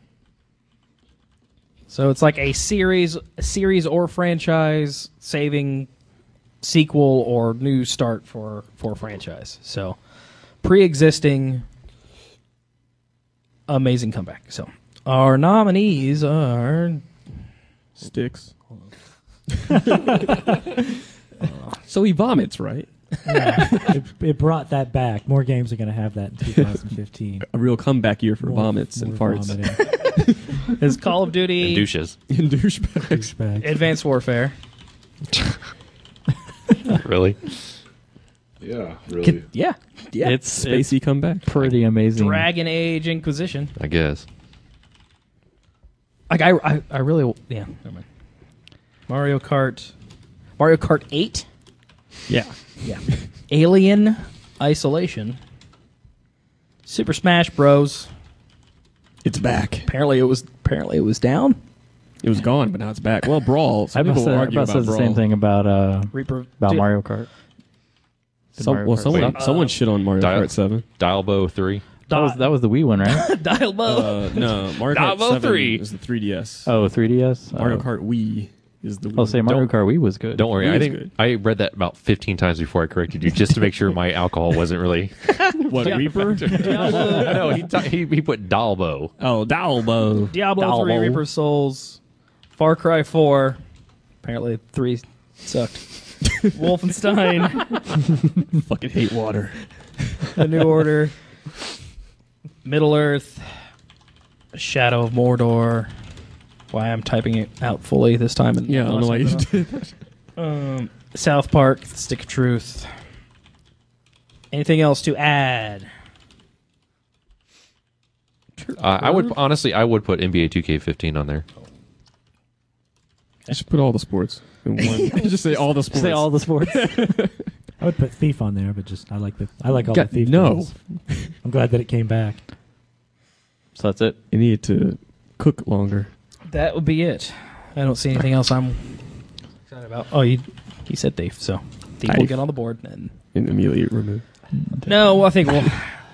A: So it's like a series or franchise saving sequel or new start for a franchise. So pre-existing amazing comeback. So our nominees are
D: Sticks. So he vomits, right?
E: It brought that back. More games are going to have that in 2015.
D: A real comeback year for
E: More-
D: vomits and
E: more
D: farts.
E: vomiting.
A: is Call of Duty
B: And douches.
D: And douchebags.
E: Douchebags.
A: Advanced Warfare.
B: Really?
F: Yeah, really.
A: Yeah.
C: It's
D: Spacey comeback.
C: pretty amazing.
A: Dragon Age Inquisition.
B: I guess.
A: Like I really never mind. Mario Kart 8.
D: Yeah.
A: Yeah. Alien Isolation. Super Smash Bros.
D: It's back.
A: Apparently it was down.
D: It was gone, but now it's back. Well, Brawl. Some
C: I
D: people
C: about
D: argue
C: said
D: about
C: the
D: Brawl.
C: same thing about
A: Reaper
C: Mario Kart. Did Mario Kart suck?
D: Someone shit on Mario
B: Dial-
D: Kart 7.
B: Dialbo 3.
C: That was the Wii one, right?
A: Dial Bow.
D: No, Mario Kart
B: Diablo
D: 7
B: 3.
D: is the 3DS.
C: Oh, 3DS.
D: Mario Kart Wii is the Wii.
C: I'll say Mario Kart Wii was good.
B: Don't worry.
D: Wii
B: I
D: is
B: think
D: good.
B: I read that about 15 times before I corrected you just to make sure my alcohol wasn't really.
D: What, Reaper?
B: No, he put Dalbo.
D: Oh, Dalbo.
A: Diablo 3, Reaper of Souls, Far Cry 4. Apparently 3 sucked. Wolfenstein,
D: Fucking hate water.
A: The New Order, Middle Earth, Shadow of Mordor. Why I'm typing it out fully this time. And
D: Yeah, I don't know why you
A: last time.
D: did that.
A: South Park, Stick of Truth. Anything else to add?
B: I would put NBA 2K15 on there.
D: I should put all the sports in one. Just say all the sports.
C: Say all the sports.
E: I would put Thief on there, but I like all
D: God,
E: the Thief.
D: no.
E: games. I'm glad that it came back.
C: So that's it.
D: You need to cook longer.
A: That would be it. I don't see anything else I'm excited about. Oh, he said Thief, so Thief will
D: Thief.
A: get on the board. And
D: And immediately remove.
A: no, I think we'll.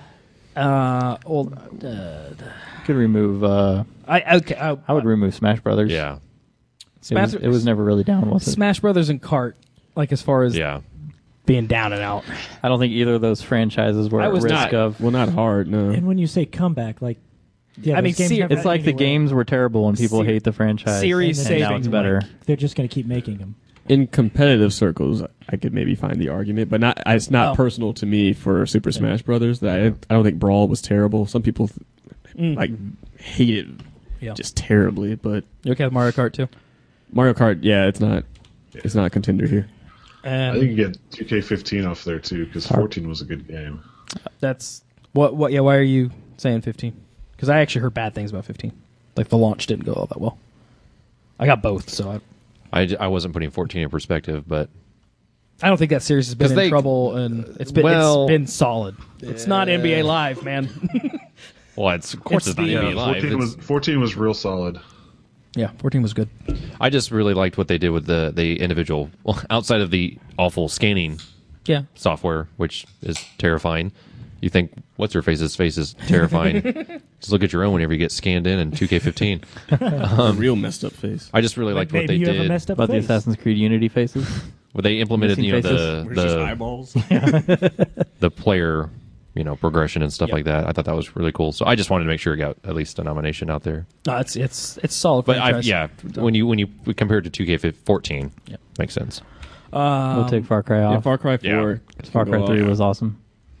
C: Could remove. I would remove Smash Brothers.
B: Yeah.
C: It was never really down, was it?
A: Smash Brothers and Kart, like as far as
B: Yeah.
A: being down and out.
C: I don't think either of those franchises were
A: I
C: at
A: was
C: risk
A: not-
C: of.
D: Well, not hard, no.
E: And when you say comeback, like, yeah,
A: I
E: those
A: mean,
E: games never
C: It's
E: went
C: like the
E: anywhere.
C: games were terrible and people
A: Se-
C: hate the franchise.
A: series
C: and now
A: saving,
C: it's better.
E: They're just going to keep making them.
D: In competitive circles, I could maybe find the argument, but not. It's not
A: Oh.
D: personal to me for Super Smash Brothers. That I don't think Brawl was terrible. Some people
A: Mm.
D: like hate it
A: Yeah.
D: just terribly, but
A: You okay with Mario Kart too?
D: Mario Kart, yeah, it's not a contender here.
F: I think you
A: And
F: get 2K15 off there too because 14 was a good game.
A: that's what? Yeah, why are you saying 15? Because I actually heard bad things about 15. Like the launch didn't go all that well. I got both, so
B: I wasn't putting 14 in perspective, but
A: I don't think that series has been
B: 'Cause
A: in
B: they-
A: trouble, and it's been solid. It's not NBA Live, man.
B: Well, of course it's not
A: the-
B: NBA Live.
F: 14 was 14 was real solid.
A: Yeah, 14 was good.
B: I just really liked what they did with the individual, well, outside of the awful scanning
A: Yeah.
B: software, which is terrifying. You think, what's her face's face is terrifying. Just look at your own whenever you get scanned in 2K15.
D: A real messed up face.
B: I just really liked what
E: Maybe
B: they
E: you have a
B: did.
E: messed up
C: About the
E: face.
C: Assassin's Creed Unity faces.
B: Well, they implemented,
C: Missing
B: the
D: eyeballs.
B: the player, progression and stuff like that. I thought that was really cool. So I just wanted to make sure it got at least a nomination out there.
A: No, it's solid.
B: But
A: franchise.
B: when you compare it to 2K14,
A: Yep.
B: makes sense.
C: We'll take Far Cry
D: Yeah,
C: off.
D: Far Cry 4.
B: Yeah.
C: Far Cry 3 was awesome.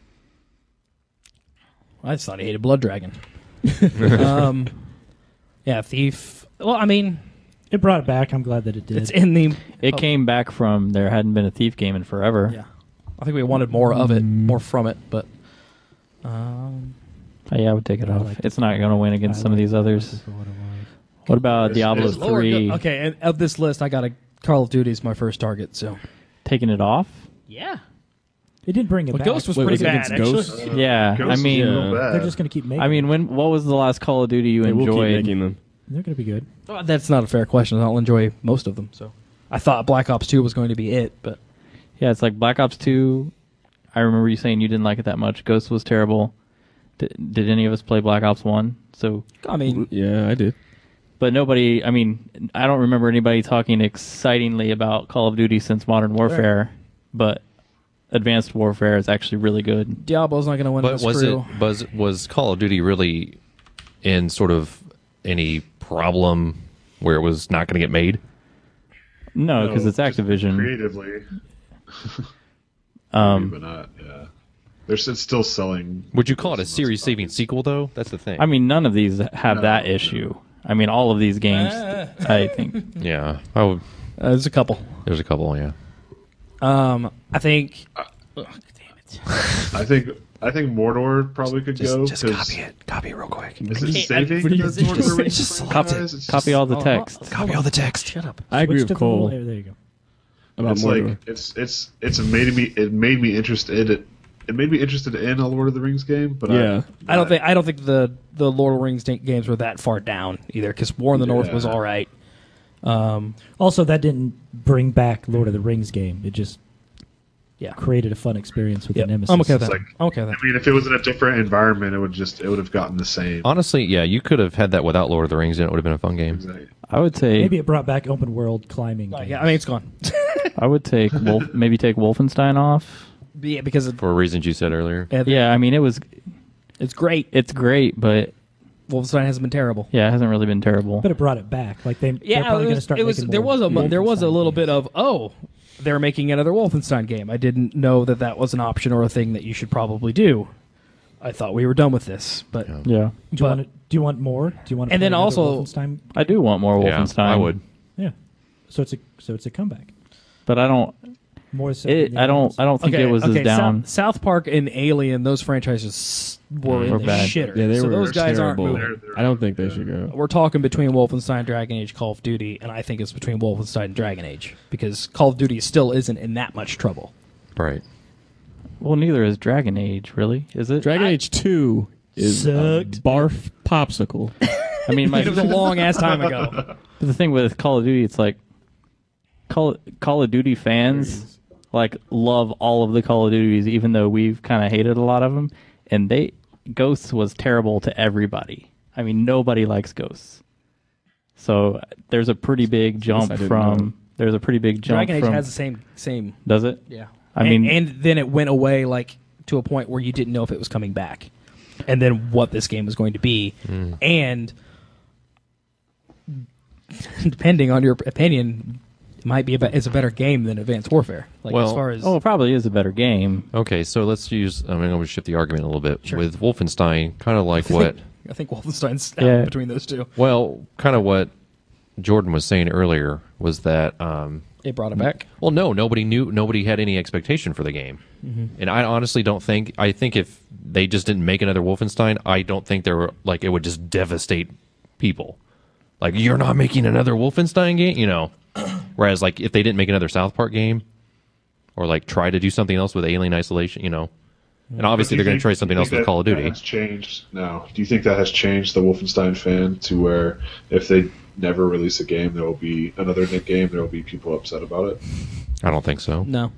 A: I just thought he hated Blood Dragon. Yeah, Thief. Well, I mean,
E: It brought it back. I'm glad that it did.
A: it's in the.
C: It came back from there hadn't been a Thief game in forever.
A: Yeah, I think we wanted more of it, more from it, but
C: Yeah, I would take it off.
E: liked
C: It's not going to win against some of these others. What about Diablo
F: It's
A: lower.
C: 3?
A: Okay, and of this list, I got a Call of Duty is my first target. So
C: Taking it off?
A: yeah,
E: It didn't bring it
A: well,
E: back.
A: Ghost was
D: Wait,
A: pretty
D: was it
A: bad.
D: against
A: Actually,
D: Ghost?
C: Yeah,
F: Ghost
C: I
F: was
C: mean,
F: real bad.
E: They're just going to keep making.
C: what was the last Call of Duty you
D: They will keep
C: enjoyed?
D: making them.
E: They're going to be good.
A: Well, that's not a fair question. I'll enjoy most of them. So I thought Black Ops 2 was going to be it, but
C: Yeah, it's like Black Ops 2. I remember you saying you didn't like it that much. Ghost was terrible. Did any of us play Black Ops 1? So,
A: I mean,
D: Yeah, I did.
C: but nobody, I mean, I don't remember anybody talking excitingly about Call of Duty since Modern Warfare, but Advanced Warfare is actually really good.
A: Diablo's not going to win
B: But
A: this
B: was Call of Duty really in sort of any problem where it was not going to get made?
C: No, because it's
F: just
C: Activision.
F: creatively,
C: Um,
F: but not. Yeah, it's still selling.
B: Would you call it a series-saving sequel, though? That's the thing.
C: I mean, none of these have
F: No,
C: that
F: no.
C: issue. I mean, all of these games, I think.
B: yeah, I would.
A: There's a couple.
B: There's a couple, yeah.
A: I think. Damn it.
F: I think Mordor probably could go.
B: Just
F: 'cause-
B: copy it. Copy it real quick.
F: Is it
A: Hey,
F: saving?
A: what do you-
F: the Lord of the Rings
A: just
F: franchise? It's
C: Copy
F: just-
C: all the text.
B: Copy all the text.
A: Shut up.
D: I agree
E: Switch
D: with
E: to the little-
D: Cole
E: there you go.
D: about
F: It's
D: Mordor.
F: like it's made me interested. It made me interested in a Lord of the Rings game, but
D: Yeah.
A: I don't think the Lord of the Rings games were that far down either, because War in the North was
F: Yeah.
A: all right.
E: Also, that didn't bring back Lord of the Rings game. It just
A: Yeah,
E: created a fun experience with
A: yeah.
E: the Nemesis.
A: I'm okay with that.
F: It's like-
A: I'm okay with that.
F: I mean, if it was in a different environment, it would have gotten the same.
B: Honestly, yeah, you could have had that without Lord of the Rings, and it would have been a fun game.
F: Exactly.
C: I would say
E: Maybe it brought back open world climbing. games.
A: Yeah, I mean it's gone.
C: I would take maybe take Wolfenstein off.
A: Yeah, because
B: For reasons you said earlier.
C: Yeah, I mean
A: it's great.
C: it's great, but
A: Wolfenstein hasn't been terrible.
C: yeah, it hasn't really been terrible.
E: But it brought it back. Like they're
A: Yeah,
E: probably going to
A: it
E: start.
A: was.
E: making
A: There
E: more
A: was a
E: Wolfenstein
A: little
E: games.
A: bit of they're making another Wolfenstein game. I didn't know that was an option or a thing that you should probably do. I thought we were done with this, but
C: Yeah,
E: Do you want more? Do you want? To
A: And
E: play
A: then
E: another
A: also-
E: Wolfenstein?
C: I do want more
B: Yeah,
C: Wolfenstein.
B: I would.
E: Yeah. So it's a comeback.
C: but I don't.
E: More. So
C: I don't think it was as down.
A: South Park and Alien, those franchises were in
C: Were
A: the
C: bad.
A: shitter.
D: Yeah, they
A: so
D: were
A: those guys
D: terrible.
A: aren't moving.
D: I don't think they should go.
A: We're talking between Wolfenstein, Dragon Age, Call of Duty, and I think it's between Wolfenstein and Dragon Age because Call of Duty still isn't in that much trouble.
B: Right.
C: Well, neither is Dragon Age, really, is it?
D: Dragon Age 2 is a
E: Sucked.
D: barf popsicle.
C: I mean,
A: It was a long ass time ago.
C: the thing with Call of Duty, it's like Call of Duty fans like love all of the Call of Duties, even though we've kind of hated a lot of them. And Ghosts was terrible to everybody. I mean, nobody likes Ghosts. So there's a pretty big jump
D: I didn't
C: from.
D: know.
C: There's a pretty big jump
A: Dragon Age
C: from.
A: has the same.
C: Does it?
A: Yeah.
C: I mean-
A: and then it went away like to a point where you didn't know if it was coming back, and then what this game was going to be, and depending on your opinion, it might be it's a better game than Advanced Warfare. Like
B: Well-
A: as far as
C: Oh, it probably is a better game.
B: Okay, so let's use. I'm going to shift the argument a little bit with Wolfenstein. Kind of like what.
A: I think Wolfenstein's out
C: Yeah.
A: between those two.
B: Well, kind of what Jordan was saying earlier was that.
A: It brought it back.
B: Well, no, nobody had any expectation for the game, and I honestly don't think. I think if they just didn't make another Wolfenstein, I don't think they were like it would just devastate people. Like you're not making another Wolfenstein game, you know. Whereas like if they didn't make another South Park game, or like try to do something else with Alien Isolation. You know, and obviously they're going to try something else with Call of Duty.
F: Has changed now. Do you think that has changed the Wolfenstein fan to where if they never release a game, there will be another Nick game, there will be people upset about it?
B: I don't think so.
A: No.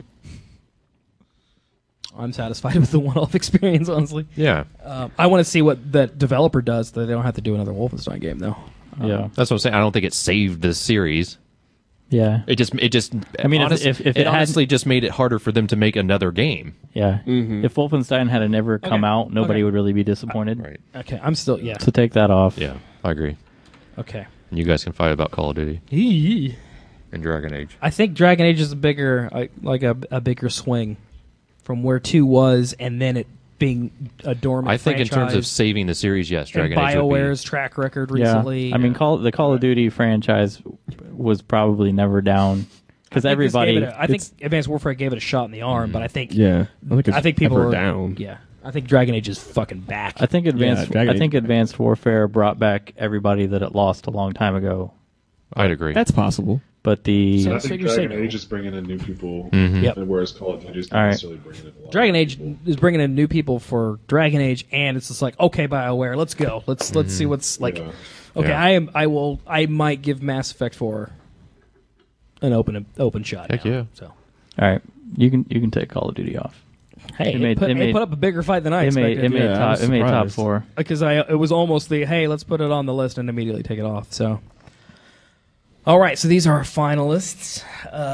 A: I'm satisfied with the one-off experience, honestly.
B: Yeah,
A: I want to see what that developer does, that they don't have to do another Wolfenstein game, though.
C: Yeah.
B: that's what I'm saying. I don't think it saved the series.
C: Yeah.
B: It just.
C: I mean, if
B: it
C: it
B: honestly just made it harder for them to make another game.
C: Yeah. If Wolfenstein had never come out, nobody
A: Okay.
C: would really be disappointed.
B: Right.
A: Okay, I'm still, yeah.
C: So take that off.
B: Yeah, I agree.
A: Okay.
B: And you guys can fight about Call of Duty and Dragon Age.
A: I think Dragon Age is a bigger, like a bigger swing from where 2 was, and then it being a dormant
B: I think in terms of
A: franchise,
B: saving the series, yes,
A: and
B: Dragon Age would be.
A: BioWare's track record recently.
C: Yeah. I mean, the Call of Duty franchise was probably never down because everybody.
A: I think Advanced Warfare gave it a shot in the arm, but I think
D: Yeah, I think
A: people
D: ever
A: are
D: down.
A: Yeah, I think Dragon Age is fucking back.
C: I think
D: Dragon Age-
C: Advanced Warfare brought back everybody that it lost a long time ago.
B: I'd agree.
D: That's possible.
C: But the
A: So-
F: I think
A: you're saying
F: Dragon
A: no.
F: Age is bringing in new people,
A: Yep.
F: and whereas Call of Duty is not
C: All right.
F: necessarily bringing in a lot.
A: Dragon
F: of
A: Age
F: people.
A: is bringing in new people for Dragon Age, and it's just like, okay, BioWare, let's go. Let's see what's like.
F: Yeah.
A: Okay,
B: Yeah.
A: I might give Mass Effect 4 an open shot.
B: Heck
A: now.
B: yeah.
A: So
C: all right, you can take Call of Duty off.
A: hey,
C: It made-
A: it
C: it made-
A: put up a bigger fight than I
C: It made
A: expected.
D: Yeah, I was
C: top
D: surprised.
C: 4.
A: Because it was almost the hey, let's put it on the list and immediately take it off. So, all right, so these are our finalists.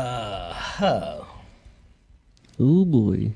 D: Oh boy.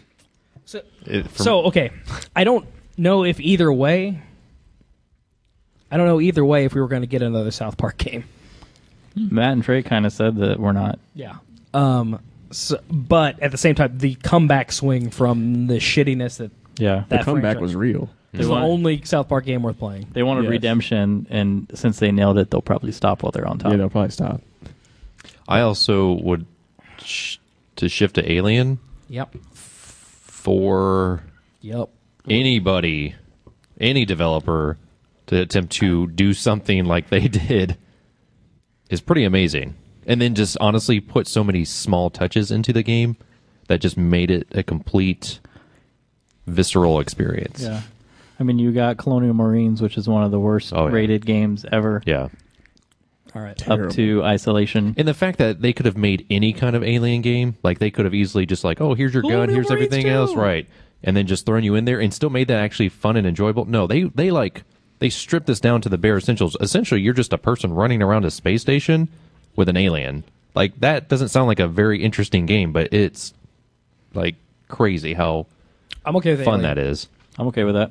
A: So okay, I don't know if either way. I don't know either way if we were going to get another South Park game.
C: Matt and Trey kind of said that we're not.
A: Yeah. But at the same time, the comeback swing from the shittiness that
C: Yeah,
D: The
A: that
D: comeback
A: franchise
D: was real.
A: is the
C: want-
A: only South Park game worth playing.
C: they wanted
D: Yes.
C: redemption, and since they nailed it, they'll probably stop while they're on top.
D: Yeah, they'll probably stop.
B: I also would to shift to Alien
A: Yep.
B: for
A: Yep.
B: anybody, any developer to attempt to do something like they did is pretty amazing. And then just honestly put so many small touches into the game that just made it a complete visceral experience.
C: Yeah. I mean, you got Colonial Marines, which is one of the worst
B: Oh, yeah.
C: rated games ever,
B: Yeah.
A: All right.
D: Terrible.
C: up to Isolation.
B: And the fact that they could have made any kind of Alien game, like they could have easily just like, oh, here's your gun,
A: Colonial
B: here's
A: Marines
B: everything
A: too.
B: else, right? And then just throwing you in there and still made that actually fun and enjoyable. No, they stripped this down to the bare essentials. Essentially, you're just a person running around a space station with an alien. Like that doesn't sound like a very interesting game, but it's like crazy how
A: I'm okay with
B: fun
A: Alien.
B: that is.
C: I'm okay with that.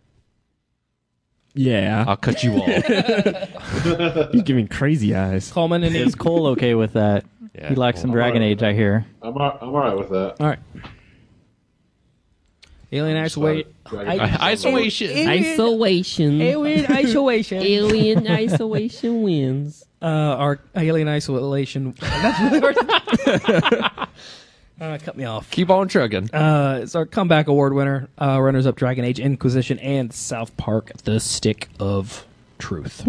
D: Yeah.
B: I'll cut you off.
D: He's giving crazy eyes.
A: Coleman and
C: Is Cole okay with that?
B: Yeah,
C: He likes some
B: Cole.
C: Dragon Age, I hear.
F: I'm all right with that.
A: All right. Alien Isolation.
B: Isolation.
G: Isolation.
A: Alien Isolation.
G: Alien isolation wins.
A: Our Alien Isolation. That's really hard. Cut me off.
B: Keep on trucking.
A: It's our comeback award winner. Runners up Dragon Age Inquisition and South Park The Stick of Truth.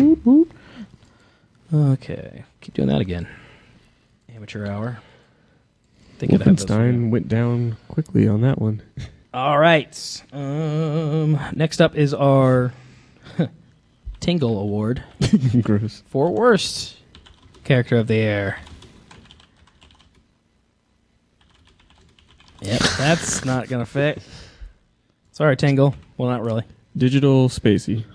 A: Okay. Keep doing that again. Amateur hour. Think I'd have those for you.
D: Wolfenstein went down quickly on that one.
A: All right. Next up is our Tingle Award
D: Gross.
A: for worst character of the year. Yep, that's not gonna fit. Sorry, Tingle. Well, not really.
D: Digital Spacey.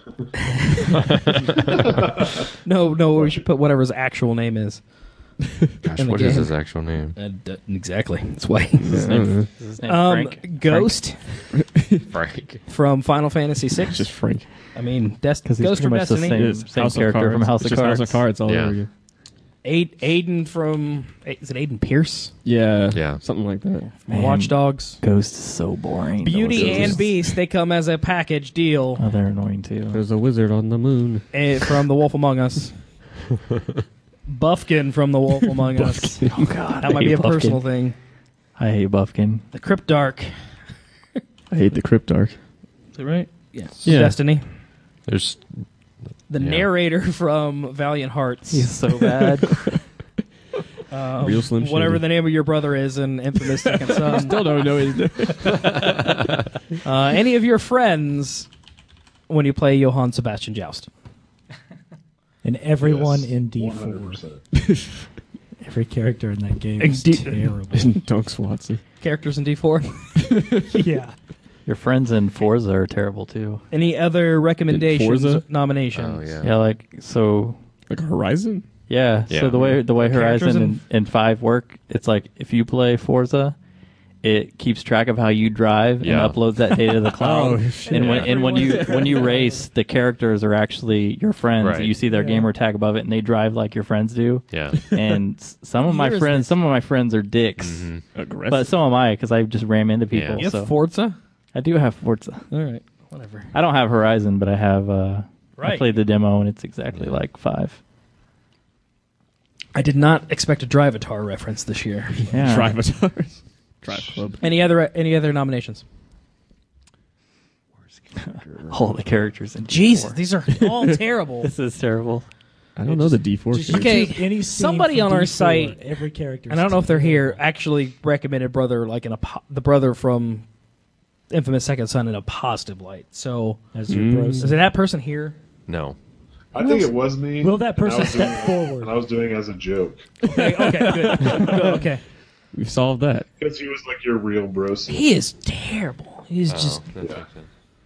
A: No, we should put whatever his actual name is.
B: Gosh,
A: in the
B: what is
A: game.
B: his actual name?
A: Exactly. That's why.
C: Is his name Frank?
A: Ghost
B: Frank.
A: from Final Fantasy VI.
D: It's just Frank.
A: I mean,
C: Because he's
A: Ghost
C: pretty
A: from
C: much the
A: Destiny.
C: same,
D: It is.
C: same
D: House of
C: character
D: Cards.
C: from House
D: It's
C: of
D: just
C: Cards.
D: House of Cards all
B: Yeah.
D: over again.
A: Aiden from is it Aiden Pierce?
D: Yeah.
B: Yeah.
D: Something like that.
C: Man,
A: Watch Dogs.
C: Ghost is so boring.
A: Beauty
C: Those
A: and
C: ghosts.
A: Beast. They come as a package deal
C: Oh, they're annoying too.
D: There's a wizard on the moon.
A: from The Wolf Among Us. Buffkin from The Wolf Among Us.
C: Oh God,
A: That might be a personal thing.
C: I hate Buffkin.
A: The Cryptarch.
D: I hate the Cryptarch.
A: Is it right? Yeah.
D: Yeah.
A: Destiny.
B: There's
A: The
B: Yeah.
A: narrator from Valiant Hearts.
C: He's so bad.
D: Real Slim
A: whatever
D: Shady.
A: the name of your brother is in Infamous Second Son.
D: Still don't know his name.
A: Any of your friends when you play Johann Sebastian Joust?
E: And everyone
F: Yes,
E: in D4.
F: 100%.
E: Every character in that game is
A: D-
E: terrible.
D: Dunks Watson.
A: Characters in D4?
E: Yeah.
C: Your friends in Forza are terrible too.
A: Any other recommendations,
D: Forza?
A: nominations?
B: Oh, yeah.
C: Yeah, like so.
D: Like Horizon?
C: Yeah.
B: Yeah.
C: So the way
A: Characters
C: Horizon
A: in-
C: and 5 work, it's like if you play Forza, it keeps track of how you drive
B: Yeah.
C: and uploads that data to the cloud.
D: Oh, shit.
C: And when you race, the characters are actually your friends.
B: Right.
C: You see their
E: Yeah.
C: gamer tag above it, and they drive like your friends do.
B: Yeah.
C: And some of my
A: Year is
C: friends are dicks,
D: Aggressive.
C: but so am I because I just ram into people.
B: Yeah.
A: You have
C: So
A: Forza?
C: I do have Forza.
A: All right, whatever.
C: I don't have Horizon, but I have. I
A: Right.
C: played the demo, and it's exactly like 5.
A: I did not expect a Drivatar reference this year.
C: Yeah.
D: Drivatars. Drive Club.
A: Any other nominations?
C: All the characters in
A: Jesus,
C: D4.
A: these are all terrible.
C: This is terrible.
D: I don't know the D4
E: Just
D: characters.
A: Okay,
E: choose any scene
A: somebody
E: from
A: on our
E: D4,
A: site-
E: every character.
A: And I don't know if they're here. Actually, recommended brother like the brother from Infamous Second Son in a positive light. So
E: as your bros.
A: is it that person here?
B: No.
F: I think it was me.
E: Will that
F: and I
E: person
F: was
E: step
F: doing it-
E: forward?
F: And I was doing it as a joke.
A: Okay, good. Good, okay.
D: We solved that.
F: Because he was like your real bro.
A: He is terrible. He's just
B: Oh, that makes sense.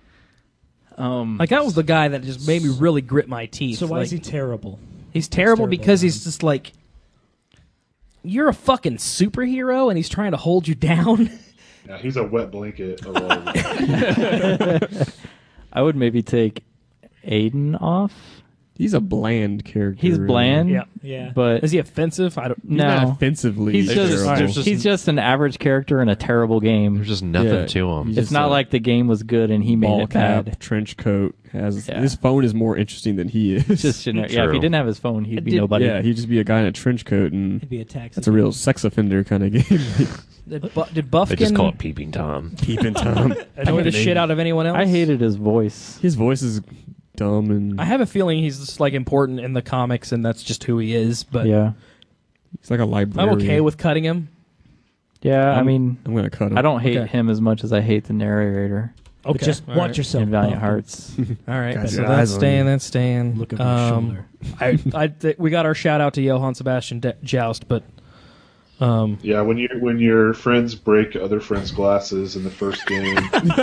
A: like that was the guy that just made me really grit my teeth.
E: So why
A: Like,
E: is he terrible?
A: He's terrible
E: terrible
A: because
E: about
A: he's just like you're a fucking superhero and he's trying to hold you down.
F: Yeah, he's a wet blanket of all of them.
C: I would maybe take Aiden off.
D: He's a bland character.
C: He's bland.
E: Yeah.
C: But
A: Is he offensive? I don't.
D: He's not
C: no,
D: offensively
C: he's just
D: terrible.
C: he's just an average character in a terrible game.
B: There's just nothing
D: Yeah.
B: to him.
D: He's
C: It's
D: just
C: not
D: a
C: like the game was good and he made
D: ball
C: it
D: cap,
C: bad.
D: trench coat. Has
C: Yeah.
D: his phone is more interesting than he is.
C: Just generic. Yeah, if he
B: True.
C: didn't have his phone, he'd be
A: Did-
C: nobody.
D: yeah, he'd just be a guy in a trench coat,
E: It'd
D: and
E: be a taxi.
D: that's a real sex offender kind of game.
A: Did
B: They
A: Buffkin
B: just call it Peeping Tom.
D: Peeping Tom.
A: annoy the shit out of anyone else?
C: I hated his voice.
D: His voice is dumb, and
A: I have a feeling he's just like important in the comics, and that's just who he is. But
C: Yeah,
D: he's like a librarian.
A: I'm okay with cutting him.
C: yeah. I mean,
D: I'm gonna cut him.
C: I don't hate
A: Okay.
C: him as much as I hate the narrator
E: But just
A: all
E: watch
A: right.
E: yourself.
C: in Valiant
E: Buffy.
C: Hearts.
A: All right,
D: Got
A: so
D: your
A: that's
D: eyes on
A: staying.
D: you.
A: That's staying.
E: Look over your shoulder.
A: We got our shout out to Johann Sebastian Joust, but
F: Yeah, when your friends break other friends' glasses in the first game,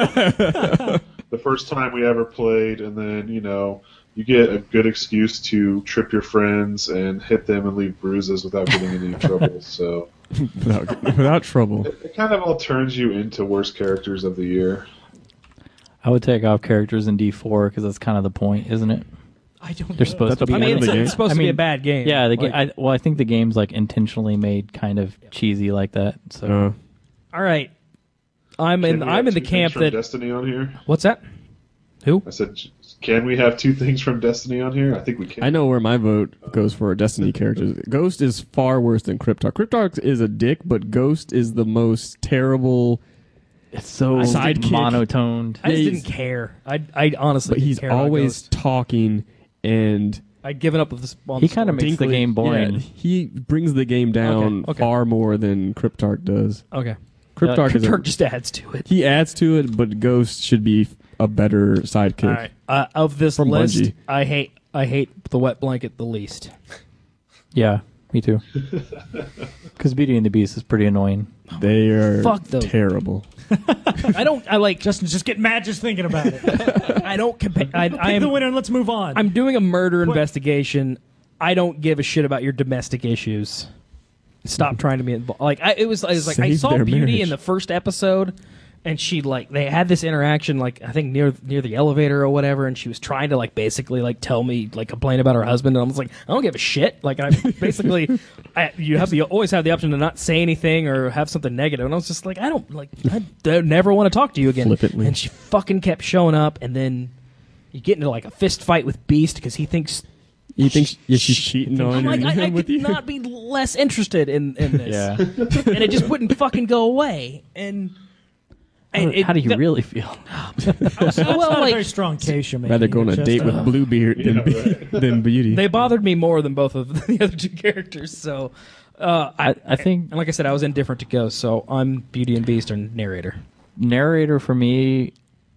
F: the first time we ever played, and then you get a good excuse to trip your friends and hit them and leave bruises without getting into any trouble. So
D: without trouble.
F: it kind of all turns you into worst characters of the year.
C: I would take off characters in D4 because that's kind of the point, isn't it?
E: I don't.
C: They're supposed to
D: That's
C: be.
A: I
D: the
A: mean,
D: point of
A: it's,
D: the game.
A: it's supposed
C: I
A: to be a
C: mean,
A: bad game.
C: Yeah,
A: Like,
C: I think the game's like intentionally made kind of cheesy like that. So
A: all right, I'm in
F: Can we have
A: the
F: two things
A: camp
F: from
A: that.
F: Destiny on here.
A: What's that? Who?
F: I said, can we have two things from Destiny on here? I think we can.
D: I know where my vote goes for Destiny characters. Ghost is far worse than Cryptarch. Cryptarch is a dick, but Ghost is the most terrible.
C: it's so
D: Sidekick.
C: monotoned.
A: I just
D: he's-
A: didn't care. I honestly
D: But
A: didn't
D: he's
A: care about
D: always
A: Ghost.
D: talking, and
A: I'd given up with this. On
C: He
A: the
C: kinda
A: story.
C: makes the game boring.
D: Yeah, he brings the game down
A: Okay.
D: far more than Cryptarch does.
A: Okay.
D: Cryptarch is
A: Cryptarch just adds to it.
D: he adds to it, but Ghost should be a better sidekick.
A: All right. Of this
D: From
A: list,
D: Bungie.
A: I hate the wet blanket the least.
C: Yeah, me too. Because Beauty and the Beast is pretty annoying.
D: They are
A: Fuck those.
D: terrible.
A: I don't. I like.
E: Justin, just get mad just thinking about it.
A: I don't compare. I
E: Pick the
A: am.
E: winner and let's move on.
A: I'm doing a murder
E: What?
A: investigation. I don't give a shit about your domestic issues. Stop trying to be involved. Like it was like I
D: Save
A: saw
D: their
A: Beauty
D: marriage.
A: in the first episode, and she they had this interaction like I think near the elevator or whatever, and she was trying to like basically like tell me like complain about her husband, and I was like I don't give a shit. Like I basically you always have the option to not say anything or have something negative, and I was just like I don't never want to talk to you again.
D: Flippantly.
A: And she fucking kept showing up, and then you get into like a fist fight with Beast because he thinks.
D: You think she's cheating on
A: I'm like, I
D: him with
A: could
D: you?
A: not be less interested in this.
C: Yeah.
A: And it just wouldn't fucking go away. And
C: How do you really feel?
E: That's not a very strong case you're making.
D: Rather go on a
E: You're
D: date
E: just,
D: with Bluebeard than Beauty.
A: They bothered me more than both of the other two characters. So,
C: I think
A: and like I said, I was indifferent to Ghost. So I'm Beauty and Beast or narrator.
C: narrator for me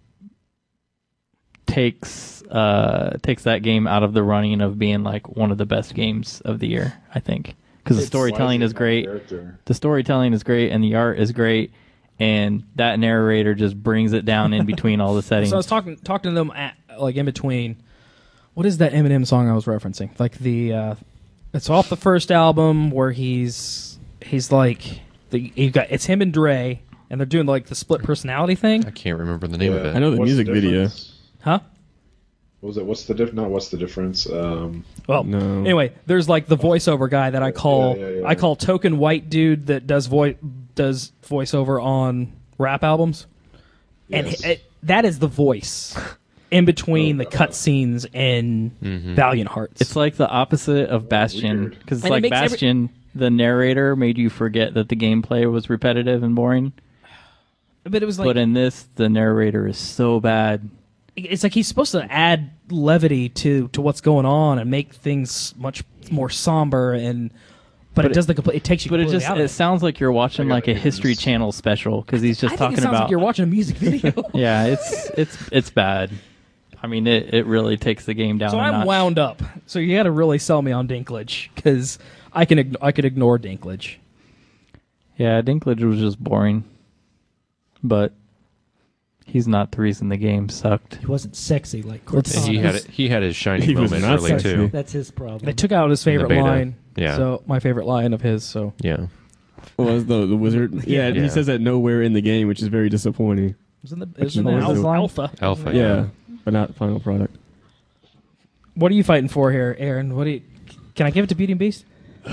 C: takes that game out of the running of being like one of the best games of the year. I think because the storytelling is great. The storytelling is great, and the art is great, and that narrator just brings it down in between all the settings.
A: So I was talking to them like in between. What is that Eminem song I was referencing? Like it's off the first album where he's like it's him and Dre, and they're doing like the split personality thing.
B: I can't remember the name of it.
D: I know the music video.
A: Huh?
F: What was it? What's the Not what's the difference?
A: Well,
D: No.
A: anyway, there's like the voiceover guy that I call
F: Yeah.
A: I call token white dude that does voiceover on rap albums,
F: Yes.
A: and that is the voice in between the cutscenes in Valiant Hearts.
C: It's like the opposite of Bastion,
F: Weird.
C: because it's
A: And it
C: like
A: makes
C: Bastion, the narrator made you forget that the gameplay was repetitive and boring.
A: but it was like
C: But in this, the narrator is so bad.
A: it's like he's supposed to add levity to what's going on and make things much more somber but it does the complete. It takes you.
C: But it
A: completely
C: just
A: out of
C: it sounds like you're watching like a
F: it.
C: History Channel special because he's just
A: I think
C: talking
A: it sounds
C: about.
A: like you're watching a music video.
C: Yeah, it's bad. I mean, it really takes the game down.
A: So
C: a
A: I'm
C: notch.
A: wound up. So you got to really sell me on Dinklage because I could ignore Dinklage.
C: Yeah, Dinklage was just boring, but he's not the reason the game sucked.
E: He wasn't sexy like
A: Let's
E: Cortana.
A: see.
B: He had his shining
D: He was
B: moment
D: not
B: early
D: sexy.
B: too.
E: That's his problem.
A: They took out his favorite
B: beta.
A: line.
B: Yeah.
A: So my favorite line of his. So
B: Yeah.
D: Was the wizard? Yeah,
B: Yeah.
D: he says that nowhere in the game, which is very disappointing.
A: it was in the
D: one was the
A: alpha.
B: Alpha.
D: Yeah, but not final product.
A: What are you fighting for here, Aaron? Can I give it to Beauty and Beast?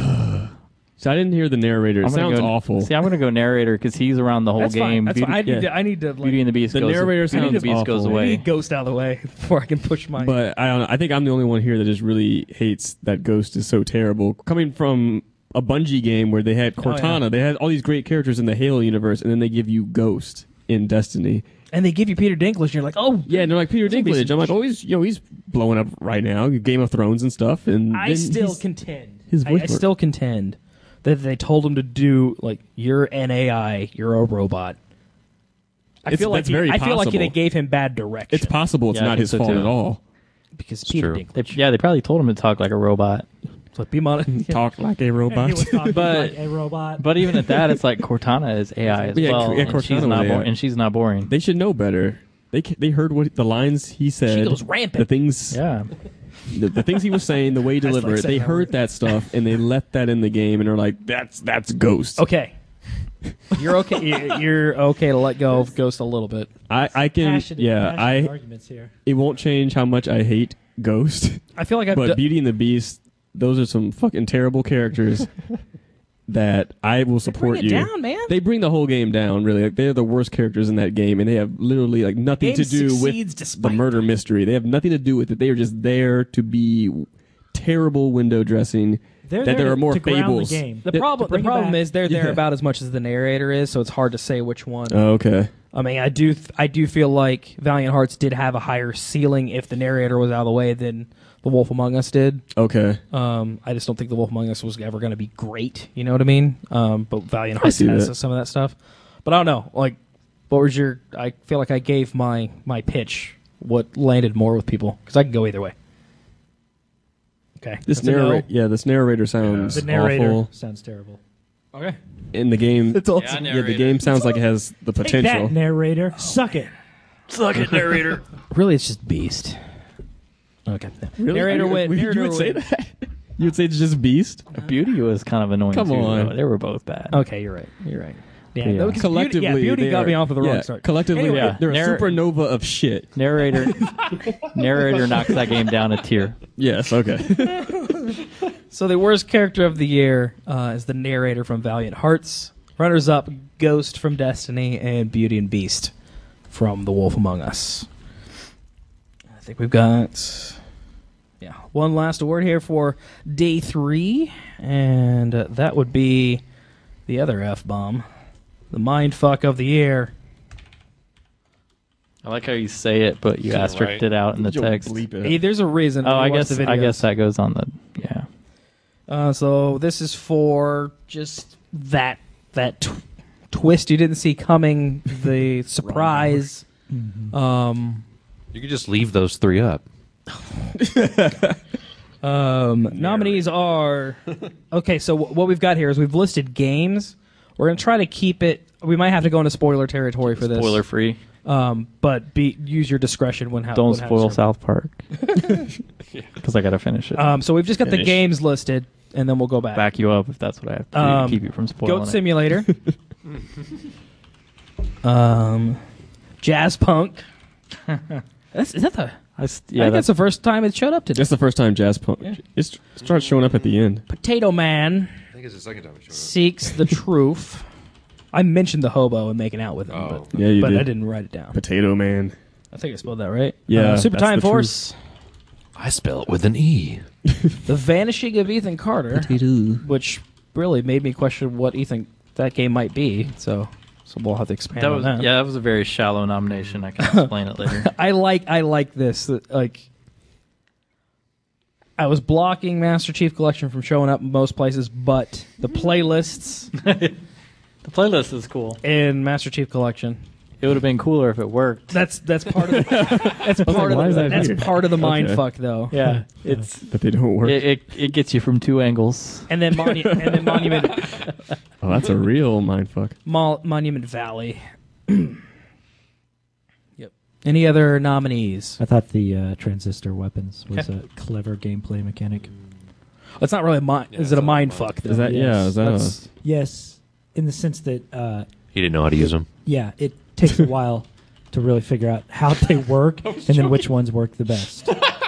D: So I didn't hear the narrator. It
C: I'm gonna
D: sounds
C: go,
D: awful.
C: See, I'm going to go narrator because he's around the whole
A: That's
C: game.
A: fine. That's
C: Beauty,
A: fine.
D: yeah.
A: I need to. Like,
C: Beauty and the Beast.
D: The
C: goes,
D: narrator
C: Beauty and the
D: sounds
C: Beast goes
D: awful.
A: I
C: away.
A: need Ghost out of the way before I can push my.
D: But I don't know. I think I'm the only one here that just really hates that Ghost is so terrible. Coming from a Bungie game where they had Cortana,
A: yeah.
D: they had all these great characters in the Halo universe, and then they give you Ghost in Destiny.
A: and they give you Peter Dinklage, and you're like, oh,
D: Yeah, and they're like Peter
A: There's gonna be
D: Dinklage. I'm like, oh, he's blowing up right now. Game of Thrones and stuff. And
A: I
D: then
A: still
D: he's-
A: contend.
D: his
A: I
D: voice work.
A: still contend that they told him to do like you're an AI, you're a robot. I feel like
D: that's very
A: I feel like they
D: possible.
A: gave him bad direction.
D: It's possible it's
C: Yeah, I
D: not
C: think
D: his
C: so,
D: fault
C: too.
D: at all.
A: because Peter
B: true.
A: Dinklage.
C: They probably told him to talk like a robot.
A: So be mon-
D: Talk like a
E: He
D: robot.
E: was talking
C: But-
E: like a robot.
C: But even at that, it's like Cortana is AI as
D: Yeah,
C: well,
D: yeah,
C: and she's
D: Cortana
C: not
D: was AI.
C: and she's not boring.
D: They should know better. They heard what the lines he said.
A: She goes rampant.
D: The things
C: Yeah,
D: the things he was saying, the way he
A: I just like
D: delivered it. They
A: saying that
D: heard
A: word.
D: that stuff and they left that in the game and are like, that's Ghost.
A: Okay, you're okay. You're okay to let go of Ghost a little bit.
D: I can
E: passionate arguments here.
D: it won't change how much I hate Ghost.
A: I feel like I've
D: But
A: d-
D: Beauty and the Beast, those are some fucking terrible characters that I will support
A: bring it
D: you.
A: down, man.
D: They bring the whole game down, really. Like, they're the worst characters in that game, and they have literally like nothing
A: Game
D: to do
A: succeeds
D: with
A: despite
D: the murder mystery. They have nothing to do with it. They are just there to be terrible window dressing.
E: They're
D: that
E: there
D: there are more
E: to ground
D: fables.
E: the game.
A: The
D: Yeah,
A: problem
E: bring it back.
A: is they're there
D: Yeah.
A: about as much as the narrator is, so it's hard to say which one.
D: Oh, okay.
A: I mean, I do feel like Valiant Hearts did have a higher ceiling if the narrator was out of the way than The Wolf Among Us did.
D: Okay.
A: I just don't think The Wolf Among Us was ever going to be great. You know what I mean? But Valiant Hearts
D: see
A: has
D: that.
A: some of that stuff. But I don't know. Like, what was your? I feel like I gave my pitch what landed more with people because I can go either way. Okay,
D: This
A: That's a no.
D: narrator, this narrator sounds
E: The narrator
D: awful.
E: sounds terrible.
A: Okay,
D: In the game,
A: it's awesome.
D: yeah, the game sounds like it has the
E: Take
D: potential.
E: that, narrator. Suck it.
A: Really, it's just Beast. Okay,
D: Really?
A: narrator
D: You-
A: win.
D: You
A: Narrator
D: would say
A: win.
D: that? You would say it's just Beast?
C: Beauty was kind of annoying.
D: Come
C: too,
D: on.
C: though. They were both bad.
A: Okay, you're right. You're right. Yeah,
C: Yeah.
A: because
D: Collectively,
A: Beauty
D: they
A: got
D: are-
A: me off of the wrong
D: yeah,
A: start.
D: Collectively,
A: Anyway,
D: they're a
C: narr-
D: supernova of shit.
C: Narrator knocks that game down a tier.
D: Yes, okay.
A: So the worst character of the year is the narrator from Valiant Hearts. Runners up, Ghost from Destiny, and Beauty and Beast from The Wolf Among Us. I think we've got one last award here for day 3, and that would be the other F-bomb, the mindfuck of the year.
C: I like how you say it, but you asterisked
B: Right.
C: it out in the
D: You'll
C: text.
D: bleep it.
A: Hey, there's a reason.
C: Oh,
A: when
C: I
A: you watch
C: guess
A: the
C: I
A: videos.
C: guess that goes on the
A: So this is for just that twist you didn't see coming, the surprise.
B: You could just leave those 3 up.
A: Nominees are okay. So what we've got here is we've listed games. We're gonna try to keep it. We might have to go into spoiler territory for this.
C: spoiler free.
A: But use your discretion when
C: Don't spoil South Park because I gotta finish it.
A: So we've just got the
D: Finish.
A: games listed, and then we'll go back.
C: Back you up if that's what I have to do to keep you from spoiling
A: Goat
C: it.
A: Simulator. Jazz Punk. Is that the?
C: I
A: Yeah, that's the first time it showed up today.
D: That's the first time Jazz Punk. It starts showing up at the end.
A: Potato Man
B: I think it's the second time it showed
A: seeks the truth. I mentioned the hobo and making out with him,
B: Oh.
A: but,
D: Yeah, you
A: but
D: did.
A: I didn't write it down.
D: Potato Man.
A: I think I spelled that right.
D: Yeah,
A: Super
D: that's
A: Time
D: the
A: Force.
B: I spell it with an E.
A: The Vanishing of Ethan Carter, which really made me question what Ethan that game might be. So we'll have to expand
C: That
A: on
C: was
A: that.
C: that was a very shallow nomination. I can explain it later.
A: I like this. Like, I was blocking Master Chief Collection from showing up in most places, but the playlists
C: The playlist is cool.
A: in Master Chief Collection.
C: It would have been cooler if it worked.
A: That's part of that's part
D: why
A: of
D: is
A: the,
D: that
A: that's
D: here?
A: part of the mind
D: Okay.
A: fuck though.
C: Yeah, it's
D: But they don't work.
C: it gets you from 2 angles.
A: And then Monument
D: Oh, that's a real mindfuck.
A: Monument Valley. Yep. Any other nominees?
E: I thought the transistor weapons was
A: Okay.
E: a clever gameplay mechanic.
A: It's not really a mind. Is it a mind fuck? Though?
D: Is that yeah? Is that
A: That's-
E: Yes, in the sense that
B: He didn't know how to use them.
E: yeah, it takes a while to really figure out how they work and then which ones work the best.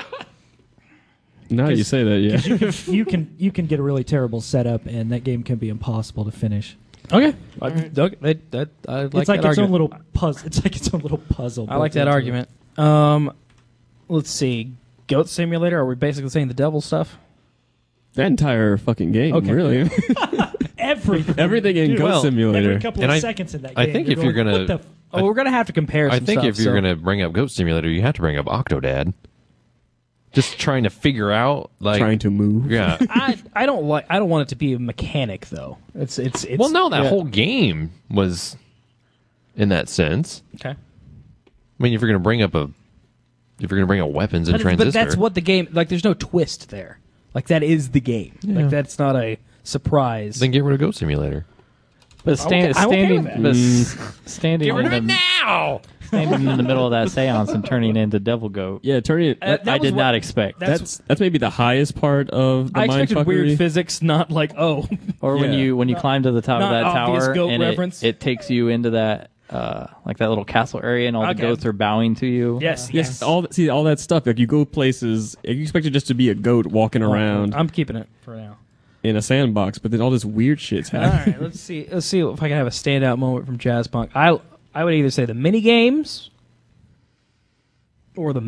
D: now you say that? Yeah.
E: You can get a really terrible setup, and that game can be impossible to finish.
A: Okay. I like
E: It's like
A: that
E: its
A: argument.
E: own little puzzle. It's like its own little puzzle.
A: I like
E: built
A: that
E: into it.
A: argument. Let's see. Goat Simulator. Are we basically saying the devil stuff?
D: That entire fucking game,
A: Okay.
D: really.
E: Everything,
D: Everything in
E: Dude,
D: Goat
B: well,
D: Simulator.
E: Every couple
B: And
E: of
B: I-
E: seconds in that
B: I
E: game.
B: think if you're
E: going,
B: gonna-
E: what the f-"
A: Oh, we're gonna have to compare.
B: I
A: some
B: think
A: stuff,
B: if you're
A: so-
B: going to bring up Goat Simulator, you have to bring up Octodad. Just trying to figure out, like,
D: Trying to move.
B: yeah.
A: I don't want it to be a mechanic though. It's
B: Well, no, that
A: yeah.
B: whole game was in that sense.
A: Okay.
B: I mean, if you're going to bring up weapons and
A: But
B: transistor,
A: that's what the game. Like, there's no twist there. Like, that is the game. Like, that's not a surprise.
B: then get rid of Goat Simulator.
C: But
A: I'm okay
C: standing,
A: with that.
C: but standing,
B: Get rid of
C: in
B: it
C: the,
B: now.
C: standing in the middle of that seance and turning into Devil Goat.
D: Yeah, turning it.
A: That
C: I
A: was
C: did
A: what-
C: not expect.
A: that's-
D: That's maybe the highest part of the
A: I expected weird
D: mindfuckery.
A: physics, not like
C: Or when
D: Yeah.
C: you climb to the top of
A: not
C: that
A: obvious
C: tower
A: goat
C: and
A: reference.
C: it takes you into that like that little castle area and all
A: Okay.
C: the goats are bowing to you.
A: yes,
D: Yes, all that stuff. Like you go places, you expect it just to be a goat walking around
A: I'm keeping it for now.
D: in a sandbox, but then all this weird shit's
A: All
D: happening.
A: right, let's see if I can have a standout moment from Jazz Punk. I would either say the mini games or the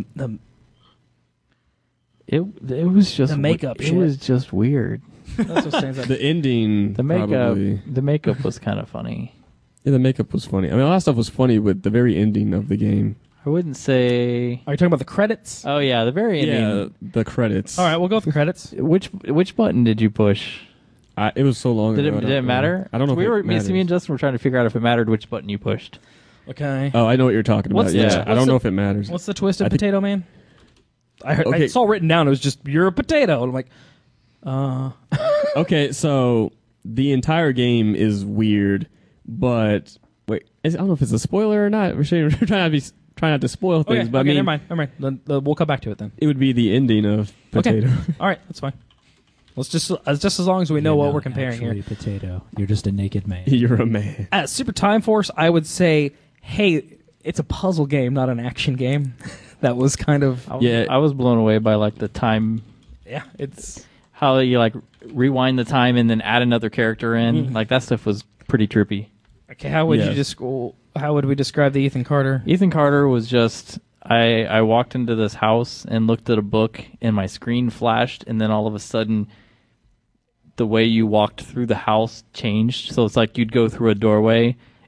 C: It was just
A: The makeup
C: It
A: shit.
C: was just weird.
A: that's what stands out.
D: The ending,
C: The makeup
D: probably.
C: the makeup was kind of funny.
D: Yeah, the makeup was funny. I mean, a lot of stuff was funny with the very ending of the game.
C: I wouldn't say.
A: Are you talking about the credits?
C: Oh yeah, the very ending.
D: Yeah, the credits.
A: All right, we'll go with the credits.
C: Which button did you push?
D: It was so long
C: Did
D: ago.
C: it,
D: I
C: did
D: don't
C: it
D: know.
C: matter?
D: I don't know.
C: We
D: if
C: were
D: it
C: me
D: matters.
C: and Justin were trying to figure out if it mattered which button you pushed.
A: Okay.
D: Oh, I know what you're talking about.
A: What's
D: Yeah,
A: the-
D: I don't
A: what's
D: know
A: the-
D: if it matters.
A: What's the twist of
D: I think-
A: Potato Man? I
D: Okay.
A: saw written down. It was just you're a potato. And I'm like,
D: Okay, so the entire game is weird, but wait, I don't know if it's a spoiler or not. We're trying not to spoil things,
A: okay,
D: but
A: okay,
D: I mean,
A: never mind. Then, we'll come back to it then.
D: it would be the ending of Potato.
A: Okay. All right, that's fine. Let's just as long as we know
E: You're
A: what
E: not
A: we're comparing
E: actually
A: here.
E: Potato. You're just a naked man.
D: You're a man.
A: At Super Time Force, I would say, hey, it's a puzzle game, not an action game. That was kind of
D: Yeah.
C: I was blown away by like the time,
A: yeah. It's
C: how you like rewind the time and then add another character in. Like that stuff was pretty trippy.
A: okay. How would
D: Yes.
A: you just how would we describe the Ethan Carter?
C: Ethan Carter was just I walked into this house and looked at a book and my screen flashed and then all of a sudden the way you walked through the house changed. So it's like you'd go through a doorway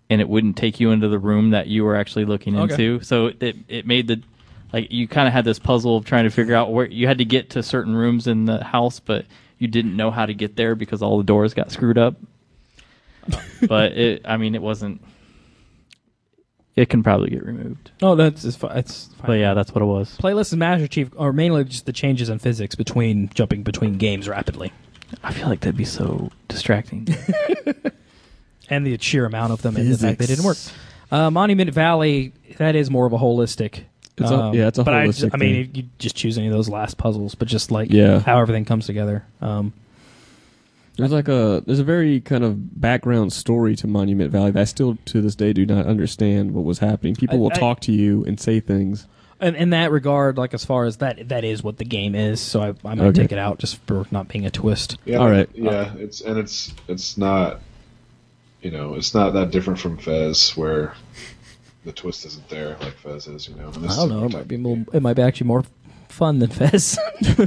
C: and it wouldn't take you into the room that you were actually looking
A: Okay.
C: into. So it made the like you kind of had this puzzle of trying to figure out where you had to get to certain rooms in the house, but you didn't know how to get there because all the doors got screwed up. But it wasn't. It can probably get removed.
A: Oh, it's fine.
C: But yeah, that's what it was.
A: Playlist and Master Chief are mainly just the changes in physics between jumping between games rapidly,
C: I feel like that'd be so distracting.
A: and the sheer amount of them and the fact they didn't work. Monument Valley, that is more of a holistic.
D: It's a
A: but
D: holistic
A: I mean,
D: thing.
A: you just choose any of those last puzzles, but just like
D: Yeah.
A: how everything comes together.
D: There's a very kind of background story to Monument Valley that I still to this day do not understand what was happening. People will talk to you and say things.
A: And in that regard, like as far as that is what the game is. So I'm going to
D: Okay.
A: take it out just for not being a twist.
F: Yeah,
D: All right.
F: Yeah, it's not, it's not that different from Fez where the twist isn't there like Fez is. And this
A: I don't know. It might be actually more fun than Fez.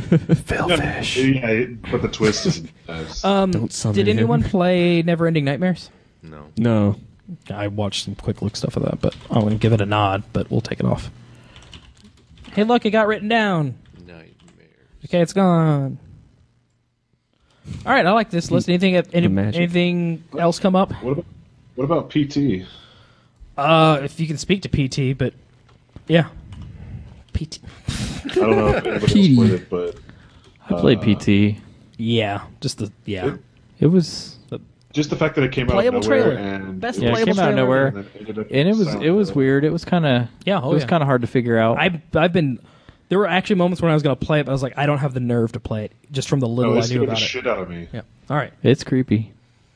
F: Yeah, but the twist isn't as.
D: Don't summon
A: Did anyone
D: him.
A: play Neverending Nightmares?
B: No.
D: No.
A: I watched some quick look stuff of that, but I wouldn't give it a nod. But we'll take it off. Hey, look, it got written down.
B: Nightmares.
A: Okay, it's gone. All right, I like this list.
D: magic.
A: Anything else come up?
F: What about PT?
A: If you can speak to PT, but yeah, PT.
F: I don't know if anybody else played it, but
C: I played PT.
A: Yeah,
C: It was
F: just the fact that it came out of
A: Playable
F: nowhere
A: trailer.
F: and
A: Best
C: Yeah, it
A: playable
C: came out of
A: trailer.
C: nowhere.
F: and then ended up
C: and it was
F: Silent
C: weird. It was kind of hard to figure out.
A: I've been. There were actually moments when I was going to play it, but I was like, I don't have the nerve to play it, just from the little
F: No,
A: I
F: it
A: knew
F: scared the
A: about it.
F: shit out of me.
A: Yeah. All right.
C: It's creepy.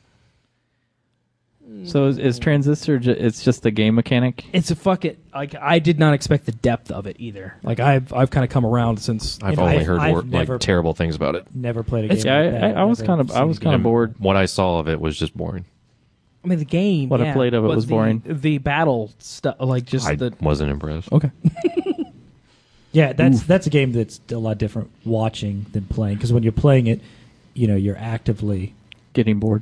C: So is Transistor? It's just a game mechanic.
A: It's a fucking like I did not expect the depth of it either. Like I've kind of come around since.
B: I've
E: know,
B: only
E: I've-
B: heard
E: I've never-
B: terrible things about it.
E: Never played a game.
A: It's-
C: Yeah,
E: like that.
C: I was
E: Never
C: kind of
E: seen it.
C: bored.
B: What I saw of it was just boring.
A: I mean, the game.
C: What I
A: yeah,
C: played of it
A: but
C: was boring.
A: The battle stuff, like just
B: I
A: the.
B: wasn't impressed.
A: Okay.
E: Yeah, that's a game that's a lot different watching than playing, because when you're playing it, you're actively
C: Getting bored.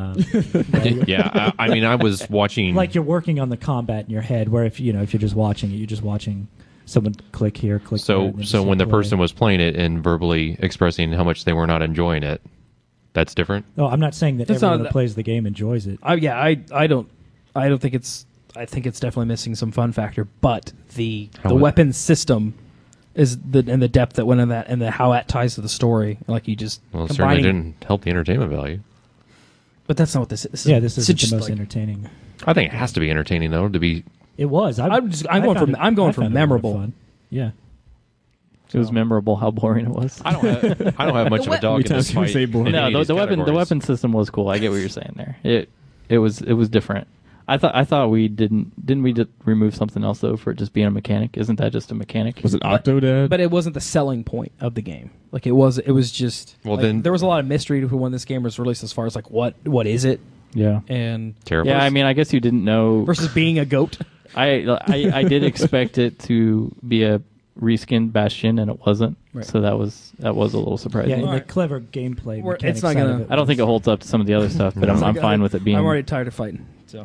B: Yeah, I mean, I was watching.
E: like you're working on the combat in your head. Where if you're just watching it, you're just watching someone click here, click there.
B: So,
E: and then
B: so
E: just
B: when the
E: play.
B: person was playing it and verbally expressing how much they were not enjoying it, that's different.
E: No, I'm not saying that
A: That's
E: everyone
A: not-
E: that plays the game enjoys it.
A: I don't think it's. I think it's definitely missing some fun factor, but the
B: How-
A: weapon system is and the depth that went in that and how that ties to the story. Like you just
B: Well, it certainly
A: combining.
B: didn't help the entertainment value.
A: But that's not what this is.
E: Yeah, this is the
A: just
E: most
A: like-
E: entertaining.
B: I think it has to be entertaining though to be.
E: It was.
A: I'm going for
E: I found it
A: memorable.
E: fun. Yeah.
C: It was memorable how boring it was.
B: I don't have much of a dog in
D: times
B: this
D: can we
B: fight.
D: say boring?
B: in
C: No,
B: any of
C: the
B: these
C: weapon
B: categories.
C: system was cool. I get what you're saying there. It was different. I thought we didn't we remove something else though for it just being a mechanic? Isn't that just a mechanic?
D: Was it Octodad?
A: But it wasn't the selling point of the game. Like it was just.
B: Well,
A: like,
B: then-
A: there was a lot of mystery to when this game was released, as far as like what is it
C: Yeah.
A: and
B: Terrible.
C: Yeah, I mean, I guess you didn't know.
A: versus being a goat.
C: I did expect it to be a reskinned Bastion, and it wasn't.
A: Right.
C: So that was a little surprising.
E: Yeah, and the
A: Alright.
E: clever gameplay.
A: We're-
E: mechanics
A: it's not
E: side
A: gonna-
E: of it
C: I don't
E: was-
C: think it holds up to some of the other stuff, but I'm fine with it being.
A: I'm already tired of fighting. So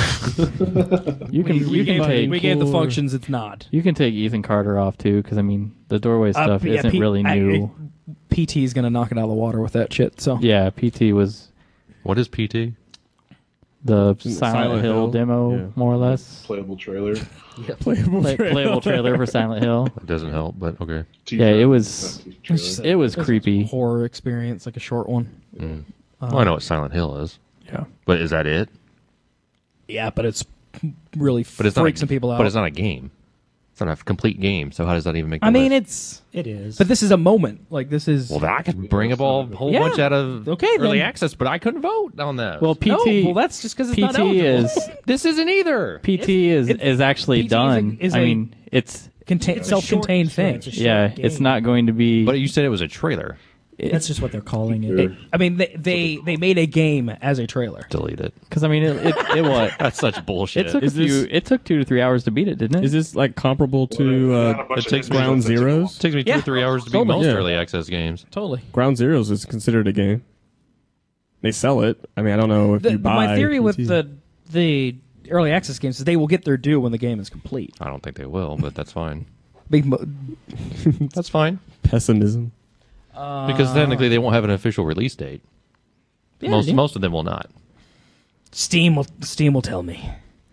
C: You can
A: we gave the
C: take
A: functions its nod.
C: you can take Ethan Carter off too, because I mean the doorway stuff
A: Yeah,
C: isn't really new.
A: PT is going to knock it out of the water with that shit. So
C: Yeah, PT was
B: What is PT?
C: the
D: Silent
C: Silent Hill
D: Hill?
C: demo,
D: Yeah.
C: more or less.
F: Playable trailer.
C: Playable trailer for Silent Hill.
B: It doesn't help, but okay.
C: Yeah, it was-
F: Trailer.
C: It was creepy.
A: horror experience, like a short one.
B: Well, I know what Silent Hill is,
C: Yeah.
B: but is that it?
A: Yeah, but it's really
B: But it's
A: freaks
B: not.
A: some people out.
B: But it's not a game. It's not a complete game. So how does that even make?
A: I
B: the
A: mean,
B: list?
E: It is.
A: but this is a moment. Like this is.
B: Well, that could bring up a whole
A: Yeah.
B: bunch out of
A: Okay,
B: early
A: then.
B: access, but I couldn't vote on that.
C: Well, PT.
A: No, well, that's just because it's not
C: PT
A: eligible.
C: is
B: this isn't either.
C: PT is actually
A: PT
C: done.
A: is
C: I
A: a-
C: mean, it's
E: It's a
A: self-contained
E: short-
A: thing.
E: it's a short
C: yeah,
E: game.
C: it's not going to be.
B: But you said it was a trailer.
E: That's just what they're calling it.
A: I mean, they made a game as a trailer.
B: Delete it.
C: Because I mean, it what
B: That's such bullshit.
C: it took
D: Is this-
C: it took 2 to 3 hours to beat it, didn't it?
D: Is this like comparable to
B: It takes
D: Ground Zeroes?
B: It takes me 2
A: Yeah.
B: or 3 hours to beat
A: Totally.
B: most
D: Yeah.
B: early access games.
A: Totally.
D: Ground Zeroes is considered a game. They sell it. I mean, I don't know if you buy.
A: My theory with
D: PT.
A: the early access games is they will get their due when the game is complete.
B: I don't think they will, but that's fine.
A: Big mo-
B: That's fine.
D: Pessimism.
B: Because technically they won't have an official release date.
A: Yeah,
B: Most of them will not.
A: Steam will tell me.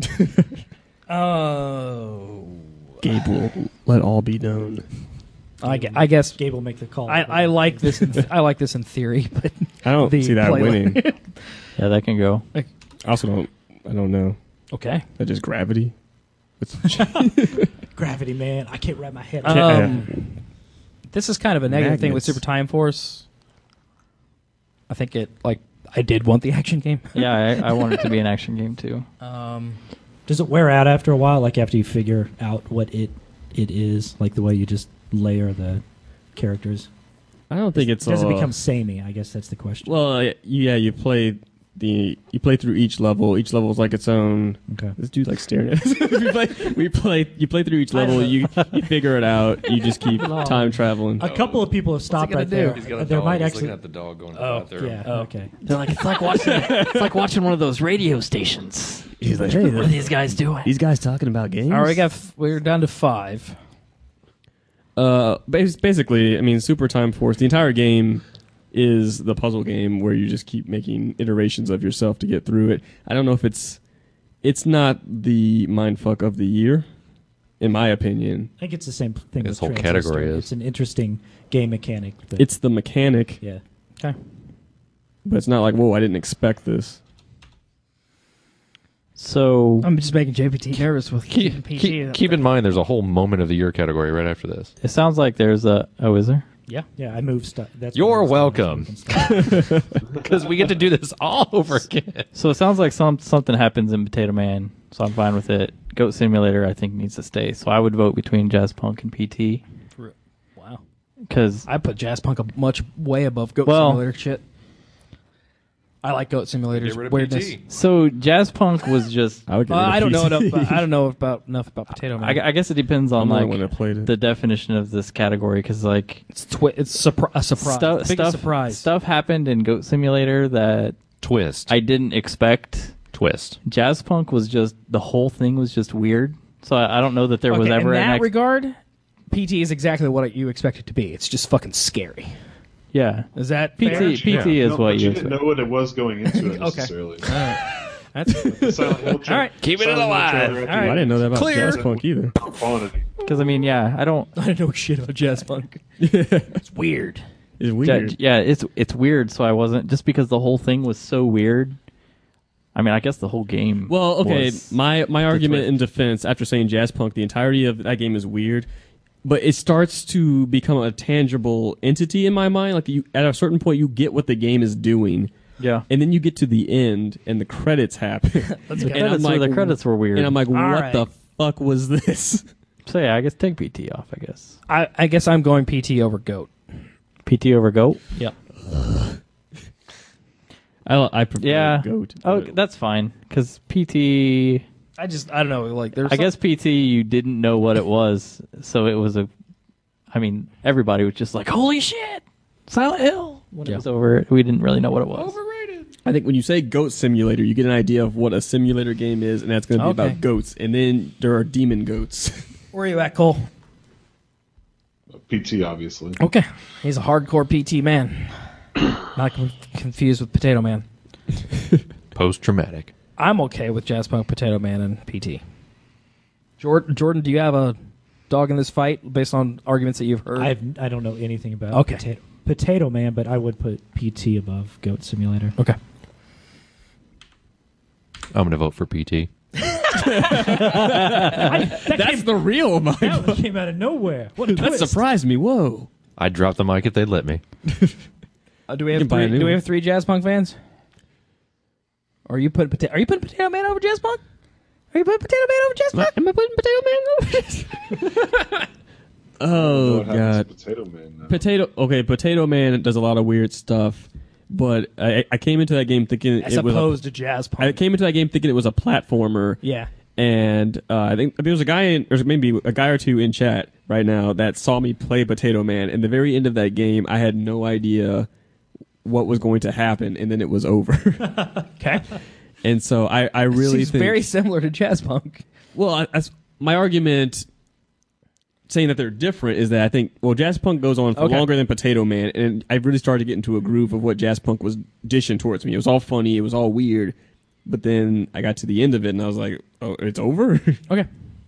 A: Oh,
D: Gabe will let all be known.
A: I guess
E: Gabe will make the call.
A: I like this. I like this in theory, but
D: I don't
A: the
D: see that
A: play-
D: winning.
C: Yeah, that can go.
D: I also don't know.
A: Okay.
D: That just gravity.
E: Gravity, man. I can't wrap my head.
A: This is kind of a negative thing with
D: Magnets.
A: Super Time Force. I think I did want the action game.
C: Yeah, I want it to be an action game too.
E: Does it wear out after a while? Like after you figure out what it is, like the way you just layer the characters?
D: I don't think it's
E: Does it
D: all-
E: become samey? I guess that's the question.
D: Well, yeah, you play through each level. Each level is like its own.
E: Okay.
D: This dude's like staring at us. You play through each level. You figure it out. You just keep time traveling.
E: A couple of people have stopped right there. There might actually.
B: the dog going
E: Yeah. Okay.
H: They're like, it's like watching one of those radio stations.
D: He's like, hey,
H: What are these guys doing?
D: these guys talking about games.
A: All right, we're down to 5.
D: Basically, I mean, Super Time Force. The entire game is the puzzle game where you just keep making iterations of yourself to get through it. I don't know if it's not the mindfuck of the year, in my opinion.
E: I think it's the same thing.
B: This
E: with
B: whole
E: Transistor.
B: category is.
E: It's an interesting game mechanic. But
D: It's the mechanic,
E: yeah.
A: Okay.
D: but it's not like, whoa, I didn't expect this.
C: So
A: I'm just making JPT nervous with PT.
B: Keep in mind, there's a whole moment of the year category right after this.
C: it sounds like there's a. Oh, is there?
A: Yeah.
E: Yeah, I moved stuff. That's
B: You're
E: what I was
B: welcome.
E: moving stuff.
B: Because we get to do this all over again.
C: So it sounds like something happens in Potato Man, so I'm fine with it. Goat Simulator, I think, needs to stay. So I would vote between Jazz Punk and PT.
A: Wow.
C: Because
A: I put Jazz Punk much way above Goat
C: Well-
A: Simulator shit. I like Goat Simulator's weirdness.
C: so Jazz Punk was just.
D: I would get rid of
A: I don't know
D: PC.
A: enough. I don't know enough about Potato Man.
C: I guess it depends on
D: I'm the
C: like
D: one that played it.
C: the definition of this category because like
A: it's a surprise. Biggest surprise.
C: stuff happened in Goat Simulator that
B: Twist.
C: I didn't expect.
B: Twist.
C: Jazz Punk was just the whole thing was just weird. So I don't know that there was
A: Okay,
C: ever
A: in
C: an
A: that regard, PT is exactly what you expect it to be. It's just fucking scary.
C: yeah.
A: Is that
C: PT
A: fair?
C: PT is
F: No,
C: what
F: but
C: you
F: you didn't
C: expect.
F: know what it was going into it
A: Okay.
F: necessarily.
A: That's
F: The Silent Hill
A: all right.
B: Keeping it alive.
A: All right.
D: I didn't know that about
B: Clear.
D: Jazz Punk either.
F: Quantity.
C: Because I mean, yeah, I don't.
A: I don't know shit about Jazz Punk. It's weird.
D: It's weird.
C: Yeah, it's weird. So I wasn't just because the whole thing was so weird. I mean, I guess the whole game.
D: Well, okay,
C: was
D: my argument
C: twist.
D: in defense after saying Jazz Punk, the entirety of that game is weird, but it starts to become a tangible entity in my mind. Like at a certain point, you get what the game is doing,
C: Yeah.
D: and then you get to the end, and the credits happen.
C: The credits were weird.
D: And I'm like, what
A: right.
D: the fuck was this?
C: so yeah, I guess take PT off. I guess
A: I guess I'm going PT over Goat.
C: PT over Goat.
A: Yep.
D: I prefer
C: Yeah.
D: Goat.
C: Oh,
D: but-
C: that's fine. Because PT.
A: I don't know. Like there's.
C: I guess PT. You didn't know what it was, so it was a. I mean, everybody was just like, "Holy shit, Silent Hill!" When it was over, we didn't really know what it was.
D: I think when you say Goat Simulator, you get an idea of what a simulator game is, and that's going to be
A: Okay.
D: about goats. And then there are demon goats.
A: Where are you at, Cole?
F: PT, obviously.
A: Okay, he's a hardcore PT man. Not confused with Potato Man.
B: Post traumatic.
A: I'm okay with Jazz Punk, Potato Man, and PT. Jordan, do you have a dog in this fight based on arguments that you've heard?
E: I don't know anything about
A: Okay.
E: Potato Man, but I would put PT above Goat Simulator.
A: Okay.
B: I'm going to vote for PT.
E: That's
D: the real mind.
E: That came out of nowhere. What a
D: That
E: twist.
D: surprised me. Whoa.
B: I'd drop the mic if they'd let me.
A: Do we have
D: can buy a
A: three?
D: new
A: Do we
D: one.
A: have 3 Jazz Punk fans? Or are you putting Potato Man over Jazz Punk? Are you putting Potato Man over Jazz Punk?
D: Am I putting Potato Man over Jazz Oh,
F: What happens
D: God.
F: to Potato Man now?
D: Potato Man does a lot of weird stuff, but I came into that game thinking
A: As
D: it was
A: opposed to Jazz Punk.
D: I came into that game thinking it was a platformer.
A: Yeah.
D: And I think there's a guy there's maybe a guy or two in chat right now that saw me play Potato Man. And the very end of that game, I had no idea what was going to happen, and then it was over.
A: Okay.
D: And so I really
A: Seems
D: think
A: very similar to Jazz Punk.
D: well, my argument saying that they're different is that I think Jazz Punk goes on for
A: Okay.
D: longer than Potato Man, and I really started to get into a groove of what Jazz Punk was dishing towards me. It was all funny, it was all weird, but then I got to the end of it and I was like, oh, it's over.
A: Okay.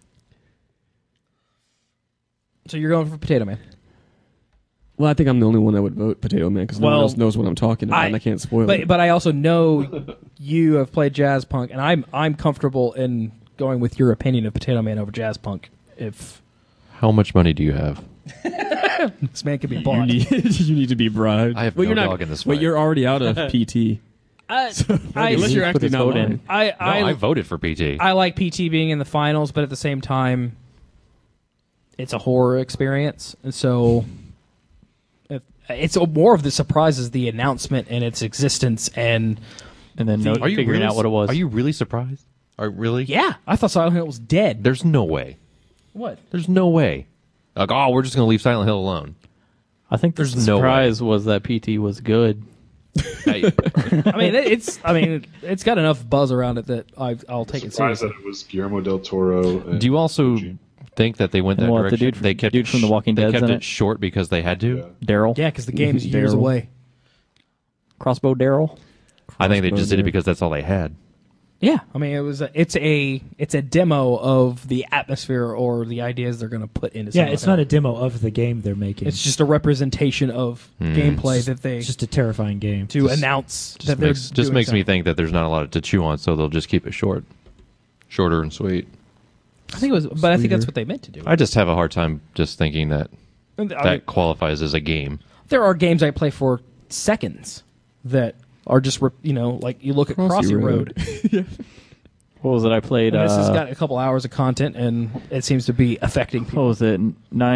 A: So you're going for Potato Man.
D: Well, I think I'm the only one that would vote Potato Man because no one
A: Well,
D: else knows what I'm talking about, and I can't spoil it.
A: But I also know you have played Jazz Punk, and I'm comfortable in going with your opinion of Potato Man over Jazz Punk. If
B: How much money do you have?
A: this man can be
D: you
A: bought.
D: you need to be bribed.
B: I have
D: Well,
B: no
D: you're not,
B: dog in this
D: But
B: fight.
D: you're already out of PT.
A: Unless
D: Unless you're
C: Put
D: actually
C: his
D: not
C: vote in.
D: lying.
B: I voted for PT.
A: I like PT being in the finals, but at the same time, it's a horror experience, and so it's more of the surprise is the announcement and its existence. And
C: then
B: Are you
C: figuring
B: really,
C: out what it was.
B: Are you really surprised? Are really?
A: yeah, I thought Silent Hill was dead.
B: There's no way.
A: What?
B: There's no way. Like, oh, we're just going to leave Silent Hill alone.
C: I think the
B: There's no
C: surprise was that PT was good.
B: Hey,
A: I mean, it's got enough buzz around it that I'll take it
F: Surprised
A: seriously.
F: that it was Guillermo del Toro. And
B: do you also
F: Fuji.
B: think that they went that
C: And what, the
B: direction?
C: dude from-
B: they kept
C: dude from The Walking
B: They
C: Dead's
B: kept
C: in
B: it
C: it?
B: short because they had to.
F: Yeah.
C: Daryl.
A: Yeah, because the game's years
D: Daryl.
A: away.
C: Crossbow Daryl.
B: I think they just did it
D: Crossbow
B: because that's all they had.
A: Yeah, I mean, it's a demo of the atmosphere or the ideas they're going to put into.
E: Yeah,
A: Silent
E: it's
A: Hill.
E: not a demo of the game they're making.
A: It's just a representation of gameplay that they
E: It's just a terrifying game.
A: to announce that they're
B: Just
A: doing
B: makes me
A: something.
B: think that there's not a lot to chew on, so they'll just keep it short, shorter and sweet.
A: I think it was, but I think that's what they meant to do.
B: I just have a hard time just thinking that
A: I mean,
B: that qualifies as a game.
A: there are games I play for seconds that are just like you look at Crossy Road.
C: What was it? I played.
A: And this has got a couple hours of content, and it seems to be affecting
C: What
A: people.
C: was it?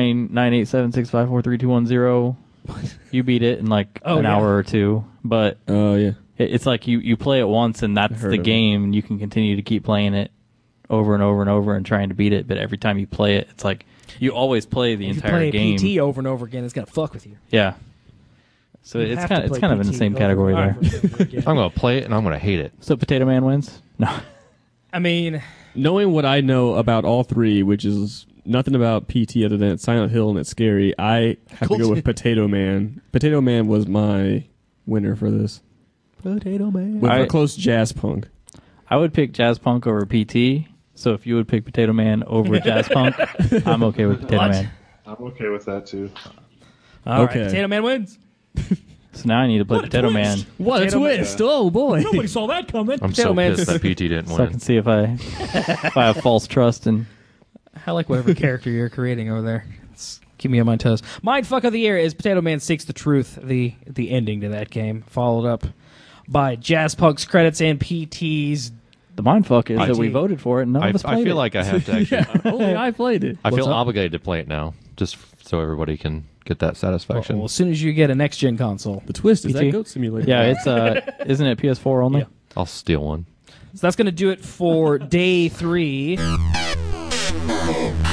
C: 98765432110. You beat it in like
A: Oh,
C: an
A: yeah.
C: hour or two, but
D: Oh, yeah.
C: it's like you play it once and that's
D: heard
C: the
D: of
C: game, and you can continue to keep playing it over and over and over and trying to beat it. But every time you play it, it's like you always play the
A: If you
C: entire
A: play
C: game.
A: PT over and over again, it's gonna fuck with you.
C: Yeah. So
E: You
C: it's
E: have
C: kind
E: to
C: of
E: play
C: in the
E: PT
C: same
E: over
C: category
E: and
C: there.
E: over and over again.
B: I'm going to play it and I'm going to hate it.
C: So Potato Man wins. No.
A: I mean,
D: Knowing what I know about all three, which is nothing about PT other than it's Silent Hill and it's scary, I have to go with Potato Man. Potato Man was my winner for this.
A: Potato Man.
D: With
C: I-
D: a close Jazz Punk.
C: I would pick Jazz Punk over PT. So if you would pick Potato Man over Jazz Punk, I'm okay with Potato
A: What?
C: Man.
F: I'm okay with that too.
A: All right,
D: Okay.
A: Potato Man wins.
C: So now I need to play Potato Man
D: What a
A: Potato Man.
D: twist! Oh, boy.
E: Nobody saw that coming.
B: I'm
A: Potato
B: so
A: Man.
B: pissed that PT didn't
C: so I
B: win.
C: can see if I have false trust and
A: I like whatever character you're creating over there. It's keep me on my toes. Mindfuck of the year is Potato Man Seeks the Truth, the ending to that game, followed up by Jazz Punk's credits and PT's.
C: the mindfuck is
B: I-
C: that we voted for it and none
B: I,
C: of us
B: I
C: played
B: feel
C: it.
B: like I have to actually.
D: Only I played it.
B: I feel
A: up?
B: obligated to play it now, just so everybody can get that satisfaction.
A: Well, as soon as you get a next gen console,
D: The twist is
C: PT?
D: that Goat Simulator.
C: Yeah, it's isn't it PS4 only?
A: Yeah.
B: I'll steal one.
A: so that's going to do it for day 3.